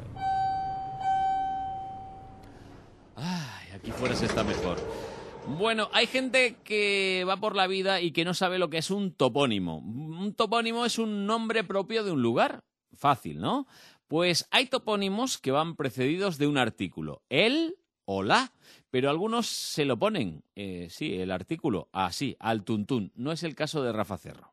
Ay, aquí fuera se está mejor. Bueno, hay gente que va por la vida y que no sabe lo que es un topónimo. Un topónimo es un nombre propio de un lugar. Fácil, ¿no? Pues hay topónimos que van precedidos de un artículo. El o la. Pero algunos se lo ponen. Eh, sí, el artículo. Así, al tuntún. No es el caso de Rafa Cerro.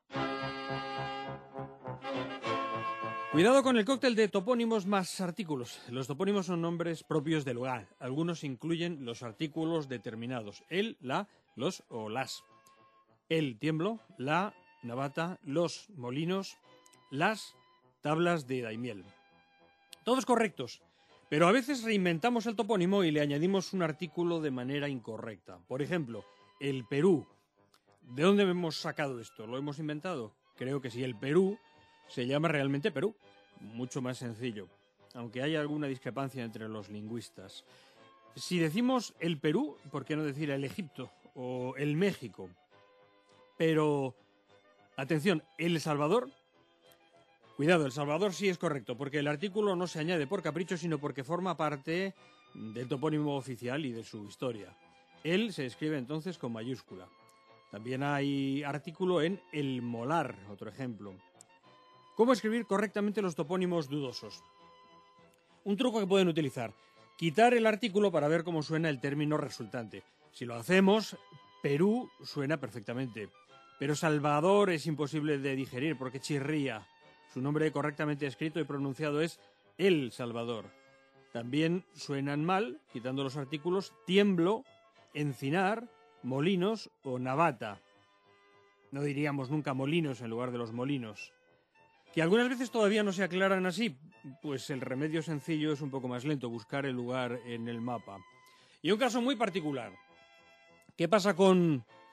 Cuidado con el cóctel de topónimos más artículos. Los topónimos son nombres propios del lugar. Algunos incluyen los artículos determinados. El, la, los o las. El tiemblo, la navata, los molinos, las tablas de Daimiel. Todos correctos, pero a veces reinventamos el topónimo y le añadimos un artículo de manera incorrecta. Por ejemplo, el Perú. ¿De dónde hemos sacado esto? ¿Lo hemos inventado? Creo que sí. El Perú se llama realmente Perú. Mucho más sencillo, aunque hay alguna discrepancia entre los lingüistas. Si decimos el Perú, ¿por qué no decir el Egipto o el México? Pero, atención, ¿El Salvador? Cuidado, El Salvador sí es correcto, porque el artículo no se añade por capricho, sino porque forma parte del topónimo oficial y de su historia. El se escribe entonces con mayúscula. También hay artículo en El Molar, otro ejemplo. ¿Cómo escribir correctamente los topónimos dudosos? Un truco que pueden utilizar. Quitar el artículo para ver cómo suena el término resultante. Si lo hacemos, Perú suena perfectamente. Pero Salvador es imposible de digerir porque chirría. Su nombre correctamente escrito y pronunciado es El Salvador. También suenan mal, quitando los artículos, tiemblo, encinar, molinos o navata. No diríamos nunca molinos en lugar de los molinos. Que algunas veces todavía no se aclaran así, pues el remedio sencillo es un poco más lento, buscar el lugar en el mapa. Y un caso muy particular. ¿Qué pasa con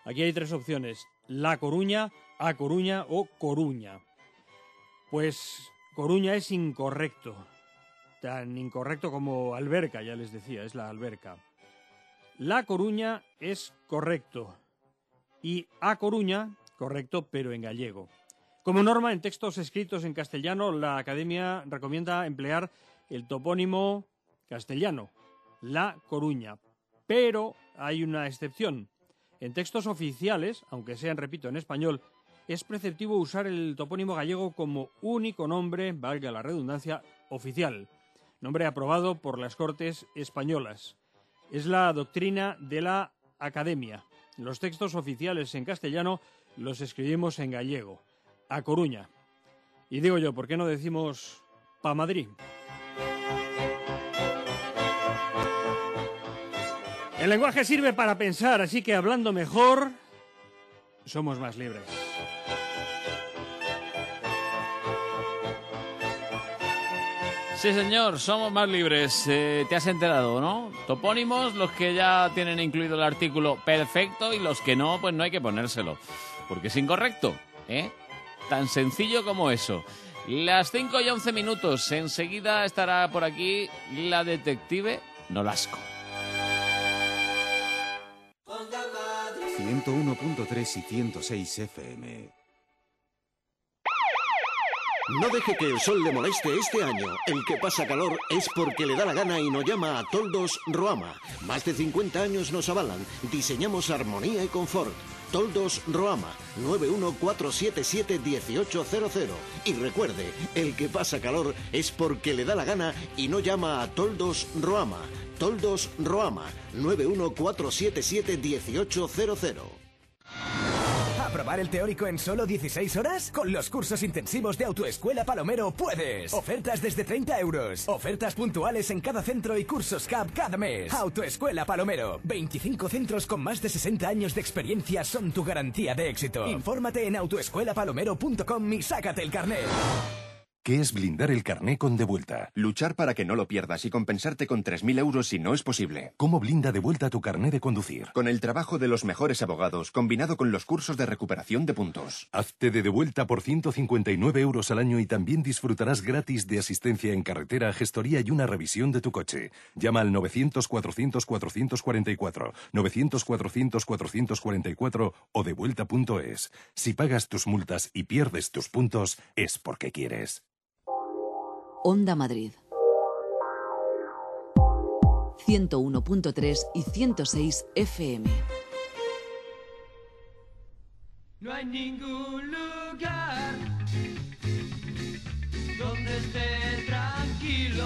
Aquí hay tres opciones: La Coruña, A Coruña o Coruña. Pues Coruña es incorrecto. Tan incorrecto como alberca, ya les decía, es la alberca. La Coruña es correcto. Y A Coruña, correcto, pero en gallego. Como norma, en textos escritos en castellano, la Academia recomienda emplear el topónimo castellano, La Coruña. Pero hay una excepción. En textos oficiales, aunque sean, repito, en español, es preceptivo usar el topónimo gallego como único nombre, valga la redundancia, oficial. Nombre aprobado por las Cortes españolas. Es la doctrina de la Academia. Los textos oficiales en castellano los escribimos en gallego. A Coruña. Y digo yo, ¿por qué no decimos pa Madrid? El lenguaje sirve para pensar, así que hablando mejor, somos más libres. Sí, señor, somos más libres. Eh, te has enterado, ¿no? Topónimos, los que ya tienen incluido el artículo perfecto y los que no, pues no hay que ponérselo. Porque es incorrecto, ¿eh? Tan sencillo como eso. Las cinco y once minutos. Enseguida estará por aquí la detective Nolasco. ciento uno punto tres y ciento seis F M. No deje que el sol le moleste este año. El que pasa calor es porque le da la gana y nos llama a Toldos Roama. Más de cincuenta años nos avalan. Diseñamos armonía y confort. Toldos Roama, nueve uno cuatro siete siete uno ocho cero cero. Y recuerde, el que pasa calor es porque le da la gana y no llama a Toldos Roama. Toldos Roama, nueve uno cuatro siete siete uno ocho cero cero. ¿Aprobar el teórico en solo dieciséis horas? Con los cursos intensivos de Autoescuela Palomero puedes. Ofertas desde treinta euros. Ofertas puntuales en cada centro y cursos C A P cada mes. Autoescuela Palomero. veinticinco centros con más de sesenta años de experiencia son tu garantía de éxito. Infórmate en autoescuela palomero punto com y sácate el carnet. ¿Qué es blindar el carné con Devuelta? Luchar para que no lo pierdas y compensarte con tres mil euros si no es posible. ¿Cómo blinda Devuelta tu carné de conducir? Con el trabajo de los mejores abogados, combinado con los cursos de recuperación de puntos. Hazte de Devuelta por ciento cincuenta y nueve euros al año y también disfrutarás gratis de asistencia en carretera, gestoría y una revisión de tu coche. Llama al novecientos cuatrocientos cuatrocientos cuarenta y cuatro, novecientos cuatrocientos cuatrocientos cuarenta y cuatro o devuelta punto es. Si pagas tus multas y pierdes tus puntos, es porque quieres. Onda Madrid. ciento uno punto tres y ciento seis F M. No hay ningún lugar donde esté tranquilo.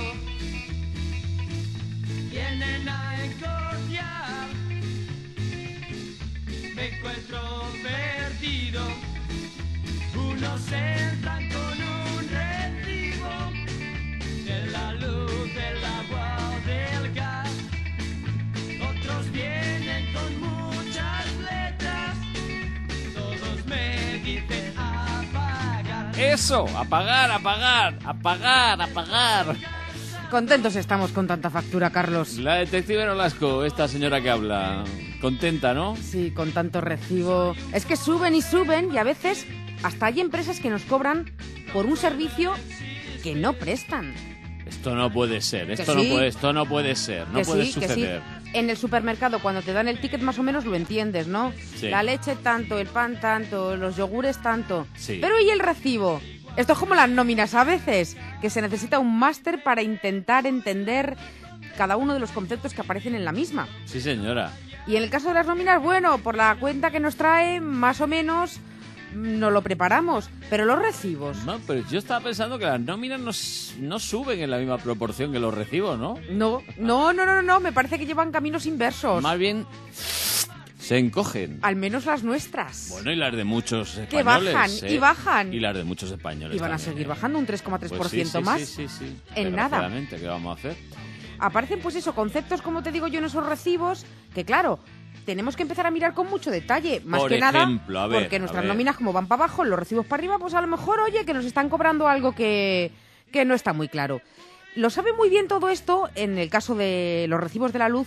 Vienen a encordiar. Me encuentro perdido. Unos entran con un recibo de la luz, del agua o del gas. Otros vienen con muchas letras. Todos me dicen apagar. Eso, apagar, apagar, apagar, apagar. Contentos estamos con tanta factura, Carlos. La detective Nolasco, esta señora que habla, contenta, ¿no? Sí, con tanto recibo. Es que suben y suben y a veces hasta hay empresas que nos cobran por un servicio que no prestan. Esto no puede ser, esto Que no sí. puede, esto no puede ser, no Que puede sí, que suceder. sí. En el supermercado, cuando te dan el ticket, más o menos lo entiendes, ¿no? Sí. La leche tanto, el pan tanto, los yogures tanto. Sí. Pero ¿y el recibo? Esto es como las nóminas a veces, que se necesita un máster para intentar entender cada uno de los conceptos que aparecen en la misma. Sí, señora. Y en el caso de las nóminas, bueno, por la cuenta que nos trae, más o menos nos lo preparamos. Pero los recibos... No, pero yo estaba pensando que las nóminas no, s- no suben en la misma proporción que los recibos, ¿no? No, no, no, no, no, me parece que llevan caminos inversos. Más bien se encogen. Al menos las nuestras. Bueno, y las de muchos Que españoles. bajan, ¿eh? y bajan. Y las de muchos españoles. Y van a también, seguir ¿eh? bajando un tres coma tres por ciento Pues sí, más. sí, sí, sí, sí. En nada. Desgraciadamente, ¿qué vamos a hacer? Aparecen pues eso, conceptos, como te digo yo, en esos recibos, que claro, tenemos que empezar a mirar con mucho detalle. Más Por que ejemplo, nada, a ver, porque a nuestras ver. nóminas como van para abajo, los recibos para arriba, pues a lo mejor, oye, que nos están cobrando algo que, que no está muy claro. Lo sabe muy bien todo esto, en el caso de los recibos de la luz,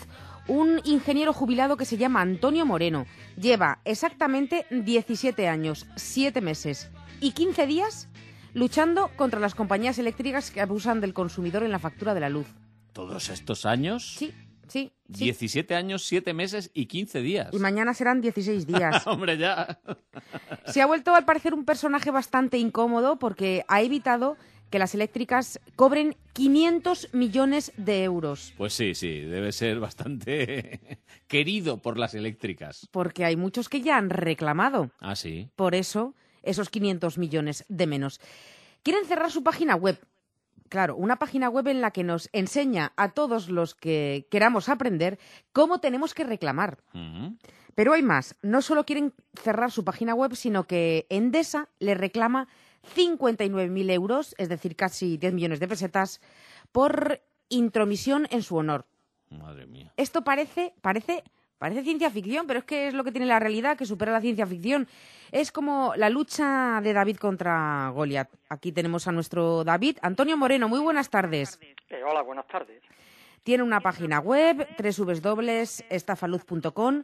un ingeniero jubilado que se llama Antonio Moreno. Lleva exactamente diecisiete años, siete meses y quince días luchando contra las compañías eléctricas que abusan del consumidor en la factura de la luz. ¿Todos estos años? Sí, sí. sí. diecisiete años, siete meses y quince días. Y mañana serán dieciséis días. Hombre, ya. Se ha vuelto al parecer un personaje bastante incómodo porque ha evitado que las eléctricas cobren quinientos millones de euros. Pues sí, sí, debe ser bastante querido por las eléctricas. Porque hay muchos que ya han reclamado. Ah, sí. Por eso, esos quinientos millones de menos. Quieren cerrar su página web. Claro, una página web en la que nos enseña a todos los que queramos aprender cómo tenemos que reclamar. Uh-huh. Pero hay más. No solo quieren cerrar su página web, sino que Endesa le reclama cincuenta y nueve mil euros, es decir, casi diez millones de pesetas, por intromisión en su honor. Madre mía. Esto parece, parece, parece ciencia ficción, pero es que es lo que tiene la realidad, que supera la ciencia ficción. Es como la lucha de David contra Goliat. Aquí tenemos a nuestro David. Antonio Moreno, muy buenas tardes. Eh, hola, buenas tardes. Tiene una página web, doble u doble u doble u punto estafaluz punto com,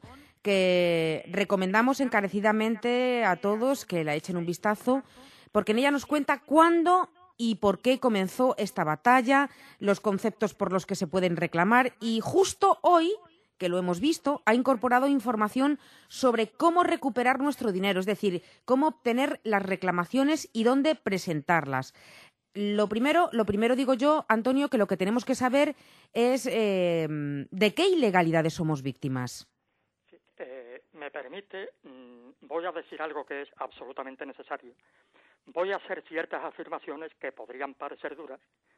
que recomendamos encarecidamente a todos que la echen un vistazo, porque en ella nos cuenta cuándo y por qué comenzó esta batalla, los conceptos por los que se pueden reclamar, y justo hoy, que lo hemos visto, ha incorporado información sobre cómo recuperar nuestro dinero, es decir, cómo obtener las reclamaciones y dónde presentarlas. Lo primero, lo primero digo yo, Antonio, que lo que tenemos que saber es eh, de qué ilegalidades somos víctimas. Sí, eh, me permite, mmm, voy a decir algo que es absolutamente necesario. Voy a hacer ciertas afirmaciones que podrían parecer duras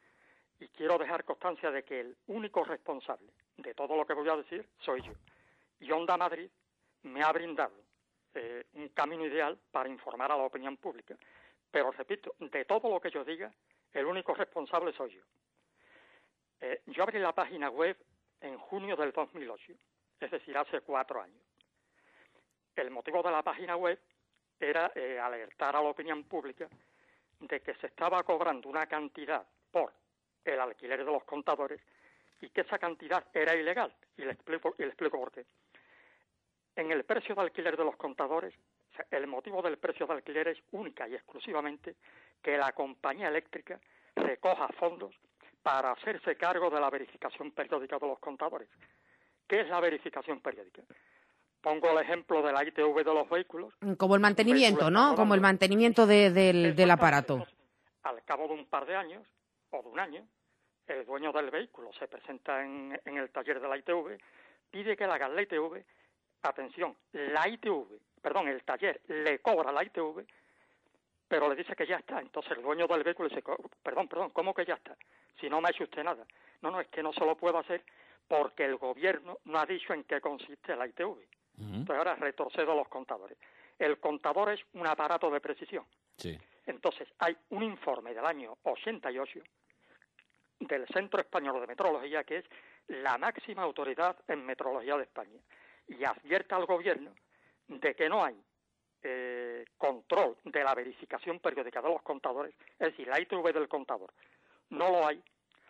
y quiero dejar constancia de que el único responsable de todo lo que voy a decir soy yo. Y Onda Madrid me ha brindado eh, un camino ideal para informar a la opinión pública. Pero repito, de todo lo que yo diga, el único responsable soy yo. Eh, yo abrí la página web en junio del dos mil ocho, es decir, hace cuatro años. El motivo de la página web era eh, alertar a la opinión pública de que se estaba cobrando una cantidad por el alquiler de los contadores y que esa cantidad era ilegal. Y le explico, y le explico por qué. En el precio de alquiler de los contadores, o sea, el motivo del precio de alquiler es única y exclusivamente que la compañía eléctrica recoja fondos para hacerse cargo de la verificación periódica de los contadores. ¿Qué es la verificación periódica? Pongo el ejemplo de la I T V de los vehículos. Como el mantenimiento, ¿no? Como el mantenimiento de, del, del aparato. Al cabo de un par de años, o de un año, el dueño del vehículo se presenta en, en el taller de la I T V, pide que le hagan la I T V, atención, la I T V, perdón, el taller le cobra la I T V, pero le dice que ya está. Entonces el dueño del vehículo dice, perdón, perdón, ¿cómo que ya está? Si no me ha hecho usted nada. No, no, es que no se lo puedo hacer porque el gobierno no ha dicho en qué consiste la I T V. Uh-huh. Entonces ahora retrocedo los contadores. El contador es un aparato de precisión. Sí. Entonces hay un informe del año ochenta y ocho del Centro Español de Metrología, que es la máxima autoridad en metrología de España, y advierte al gobierno de que no hay eh, control de la verificación periódica de los contadores, es decir, la I T V del contador. No lo hay.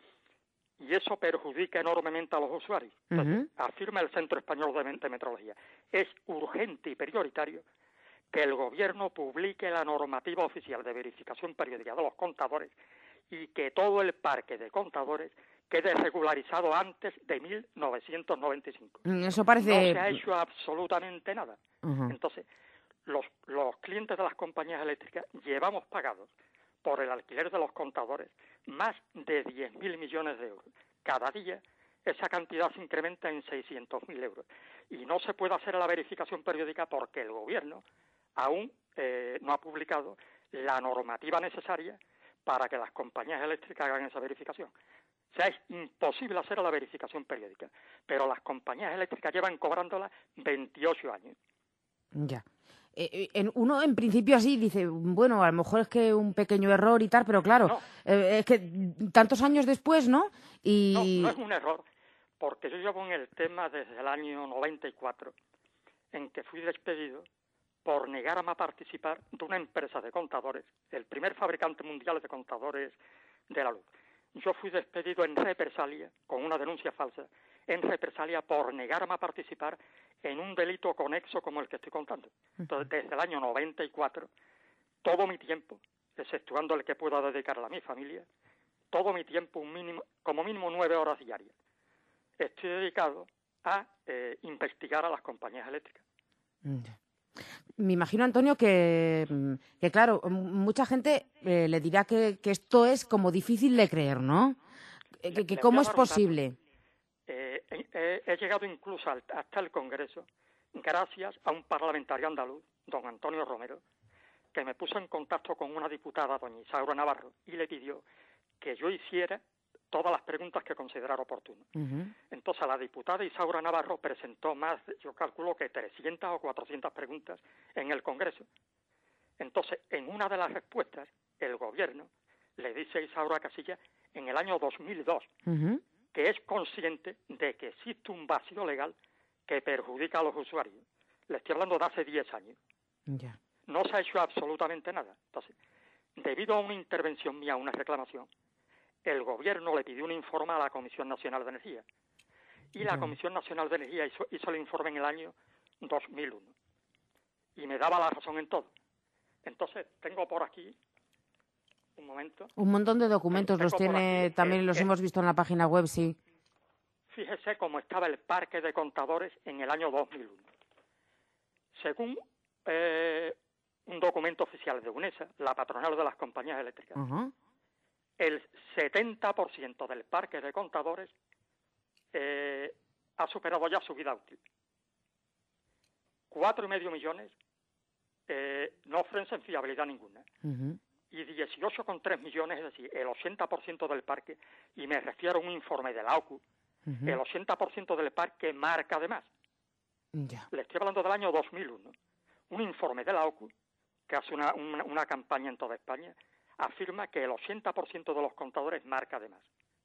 Y eso perjudica enormemente a los usuarios. Entonces, uh-huh. afirma el Centro Español de Metrología. Es urgente y prioritario que el gobierno publique la normativa oficial de verificación periódica de los contadores y que todo el parque de contadores quede regularizado antes de mil novecientos noventa y cinco. Eso parece... No se ha hecho absolutamente nada. Uh-huh. Entonces, los, los clientes de las compañías eléctricas llevamos pagados por el alquiler de los contadores más de diez mil millones de euros. Cada día esa cantidad se incrementa en seiscientos mil euros. Y no se puede hacer la verificación periódica porque el gobierno aún eh, no ha publicado la normativa necesaria para que las compañías eléctricas hagan esa verificación. O sea, es imposible hacer la verificación periódica, pero las compañías eléctricas llevan cobrándola veintiocho años. Ya. Eh, en, uno en principio así dice, bueno, a lo mejor es que un pequeño error y tal, pero claro, no. eh, es que tantos años después, ¿no? Y... No, no es un error, porque yo llevo en el tema desde el año noventa y cuatro, en que fui despedido por negarme a participar de una empresa de contadores, el primer fabricante mundial de contadores de la luz. yo fui despedido en represalia, con una denuncia falsa, en represalia por negarme a participar en un delito conexo como el que estoy contando. Entonces, desde el año noventa y cuatro, todo mi tiempo, exceptuando el que pueda dedicar a mi familia, todo mi tiempo, un mínimo, como mínimo nueve horas diarias, estoy dedicado a eh, investigar a las compañías eléctricas. Me imagino, Antonio, que, que claro, mucha gente eh, le dirá que, que esto es como difícil de creer, ¿no? Que, que ¿Cómo es posible? Eh, he, he llegado incluso al, hasta el Congreso gracias a un parlamentario andaluz, don Antonio Romero, que me puso en contacto con una diputada, doña Isaura Navarro, y le pidió que yo hiciera todas las preguntas que considerara oportuno. Uh-huh. Entonces, la diputada Isaura Navarro presentó más, yo calculo que trescientas o cuatrocientas preguntas en el Congreso. Entonces, en una de las respuestas, el gobierno le dice a Isaura Casilla, en el año dos mil dos, uh-huh. que es consciente de que existe un vacío legal que perjudica a los usuarios. Le estoy hablando de hace diez años. Ya. No se ha hecho absolutamente nada. Entonces, debido a una intervención mía, una reclamación, el gobierno le pidió un informe a la Comisión Nacional de Energía. Y la Comisión Nacional de Energía hizo, hizo el informe en el año dos mil uno. Y me daba la razón en todo. Entonces, tengo por aquí, un momento. Un montón de documentos los tiene, aquí, también eh, los eh, hemos visto en la página web, sí. Fíjese cómo estaba el parque de contadores en el año dos mil uno. Según eh, un documento oficial de UNESA, la patronal de las compañías eléctricas, uh-huh. el setenta por ciento del parque de contadores eh, ha superado ya su vida útil. Cuatro y medio millones eh, no ofrecen fiabilidad ninguna. Uh-huh. Y dieciocho coma tres millones, es decir, el ochenta por ciento del parque, y me refiero a un informe de la O C U, uh-huh. el ochenta por ciento del parque marca además. Ya. Le estoy hablando del año dos mil uno. Un informe de la O C U, que hace una, una, una campaña en toda España, afirma que el ochenta por ciento de los contadores marca además.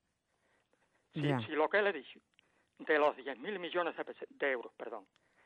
Si, yeah. si lo que le he dicho, de los diez mil millones de, de euros, perdón,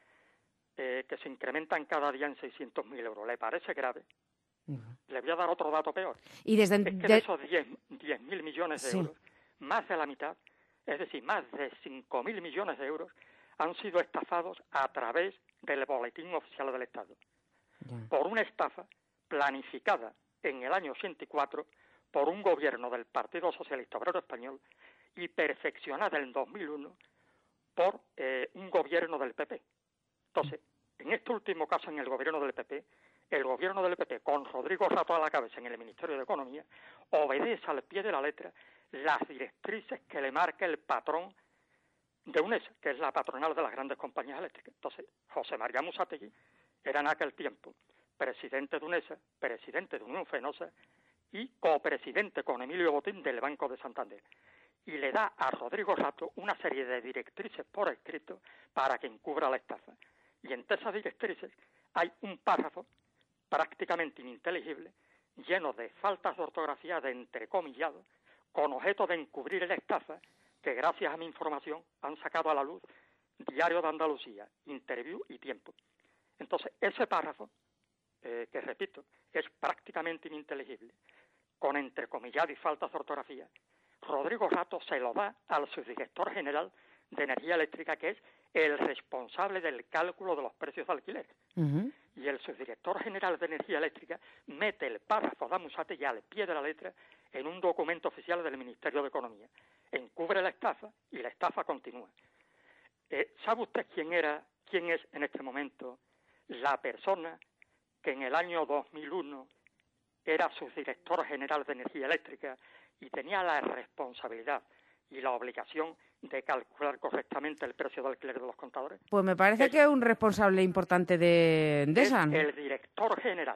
eh, que se incrementan cada día en seiscientos mil euros, ¿le parece grave? Uh-huh. Le voy a dar otro dato peor. Y desde es que de... de esos diez mil millones de sí. euros, más de la mitad, es decir, más de cinco mil millones de euros, han sido estafados a través del Boletín Oficial del Estado. Yeah. Por una estafa planificada en el año ochenta y cuatro por un gobierno del Partido Socialista Obrero Español y perfeccionada en dos mil uno por eh, un gobierno del P P. Entonces, en este último caso, en el gobierno del P P, el gobierno del P P, con Rodrigo Rato a la cabeza en el Ministerio de Economía, obedece al pie de la letra las directrices que le marca el patrón de UNESA, que es la patronal de las grandes compañías eléctricas. Entonces, José María Musategui era en aquel tiempo presidente de UNESA, presidente de Unión Fenosa y copresidente con Emilio Botín del Banco de Santander. Y le da a Rodrigo Rato una serie de directrices por escrito para que encubra la estafa. Y entre esas directrices hay un párrafo prácticamente ininteligible, lleno de faltas de ortografía, de entrecomillado, con objeto de encubrir la estafa, que gracias a mi información han sacado a la luz Diario de Andalucía, Interview y Tiempo. Entonces, ese párrafo, eh, que repito, es prácticamente ininteligible, con entrecomillado y faltas de ortografía, Rodrigo Rato se lo da al subdirector general de Energía Eléctrica, que es el responsable del cálculo de los precios de alquiler. Uh-huh. Y el subdirector general de Energía Eléctrica mete el párrafo de Musategui al pie de la letra en un documento oficial del Ministerio de Economía. Encubre la estafa y la estafa continúa. Eh, ¿Sabe usted quién era, quién es en este momento la persona que en el año dos mil uno era subdirector general de Energía Eléctrica y tenía la responsabilidad y la obligación de calcular correctamente el precio de alquiler de los contadores? Pues me parece es, que es un responsable importante de Endesa. Es el director general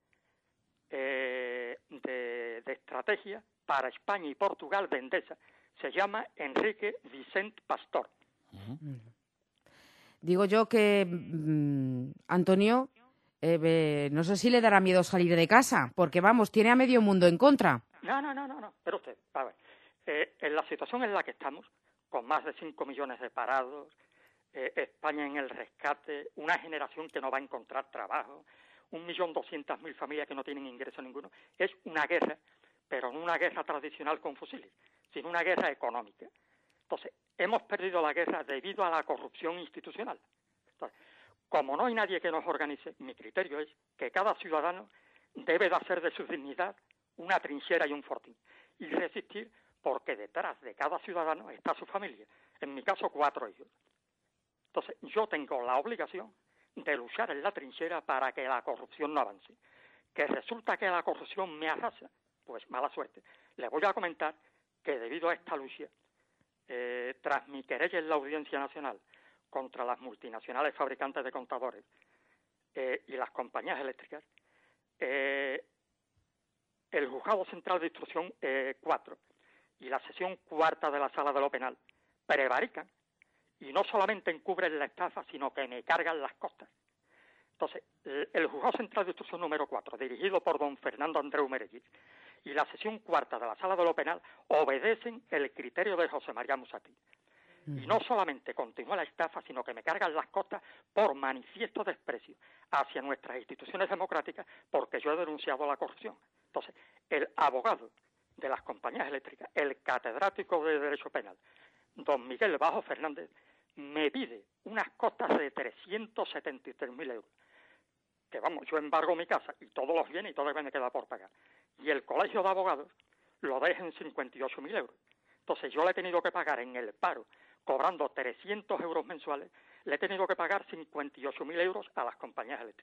eh, de, de estrategia para España y Portugal de Endesa. Se llama Enrique Vicente Pastor. Uh-huh. Digo yo que, mmm, Antonio, eh, eh, no sé si le dará miedo salir de casa, porque vamos, tiene a medio mundo en contra. No, no, no, no, no. Pero usted, a ver, eh, en la situación en la que estamos, con más de cinco millones de parados, eh, España en el rescate, una generación que no va a encontrar trabajo, un millón doscientas mil familias que no tienen ingreso ninguno, es una guerra, pero no una guerra tradicional con fusiles, sino una guerra económica. Entonces, hemos perdido la guerra debido a la corrupción institucional. Entonces, como no hay nadie que nos organice, mi criterio es que cada ciudadano debe de hacer de su dignidad una trinchera y un fortín, y resistir, porque detrás de cada ciudadano está su familia. En mi caso, cuatro hijos. Entonces, yo tengo la obligación de luchar en la trinchera para que la corrupción no avance. Que resulta que la corrupción me arrasa, pues mala suerte. Le voy a comentar que debido a esta lucha, eh, tras mi querella en la Audiencia Nacional contra las multinacionales fabricantes de contadores eh, y las compañías eléctricas, eh, el Juzgado Central de Instrucción eh, cuatro y la sesión cuarta de la Sala de lo Penal prevarican y no solamente encubren la estafa, sino que me cargan las costas. Entonces, el, el Juzgado Central de Instrucción número cuatro, dirigido por don Fernando Andreu Merelli, y la sesión cuarta de la Sala de lo Penal obedecen el criterio de José María Musati. Y no solamente continúa la estafa, sino que me cargan las costas por manifiesto desprecio hacia nuestras instituciones democráticas, porque yo he denunciado la corrupción. Entonces, el abogado de las compañías eléctricas, el catedrático de Derecho Penal, don Miguel Bajo Fernández, me pide unas costas de trescientos setenta y tres mil euros. Que vamos, yo embargo mi casa y todos los bienes y todo lo que me queda por pagar. Y el colegio de abogados lo deja en cincuenta y ocho mil euros. Entonces yo le he tenido que pagar en el paro, cobrando trescientos euros mensuales, le he tenido que pagar cincuenta y ocho mil euros a las compañías eléctricas.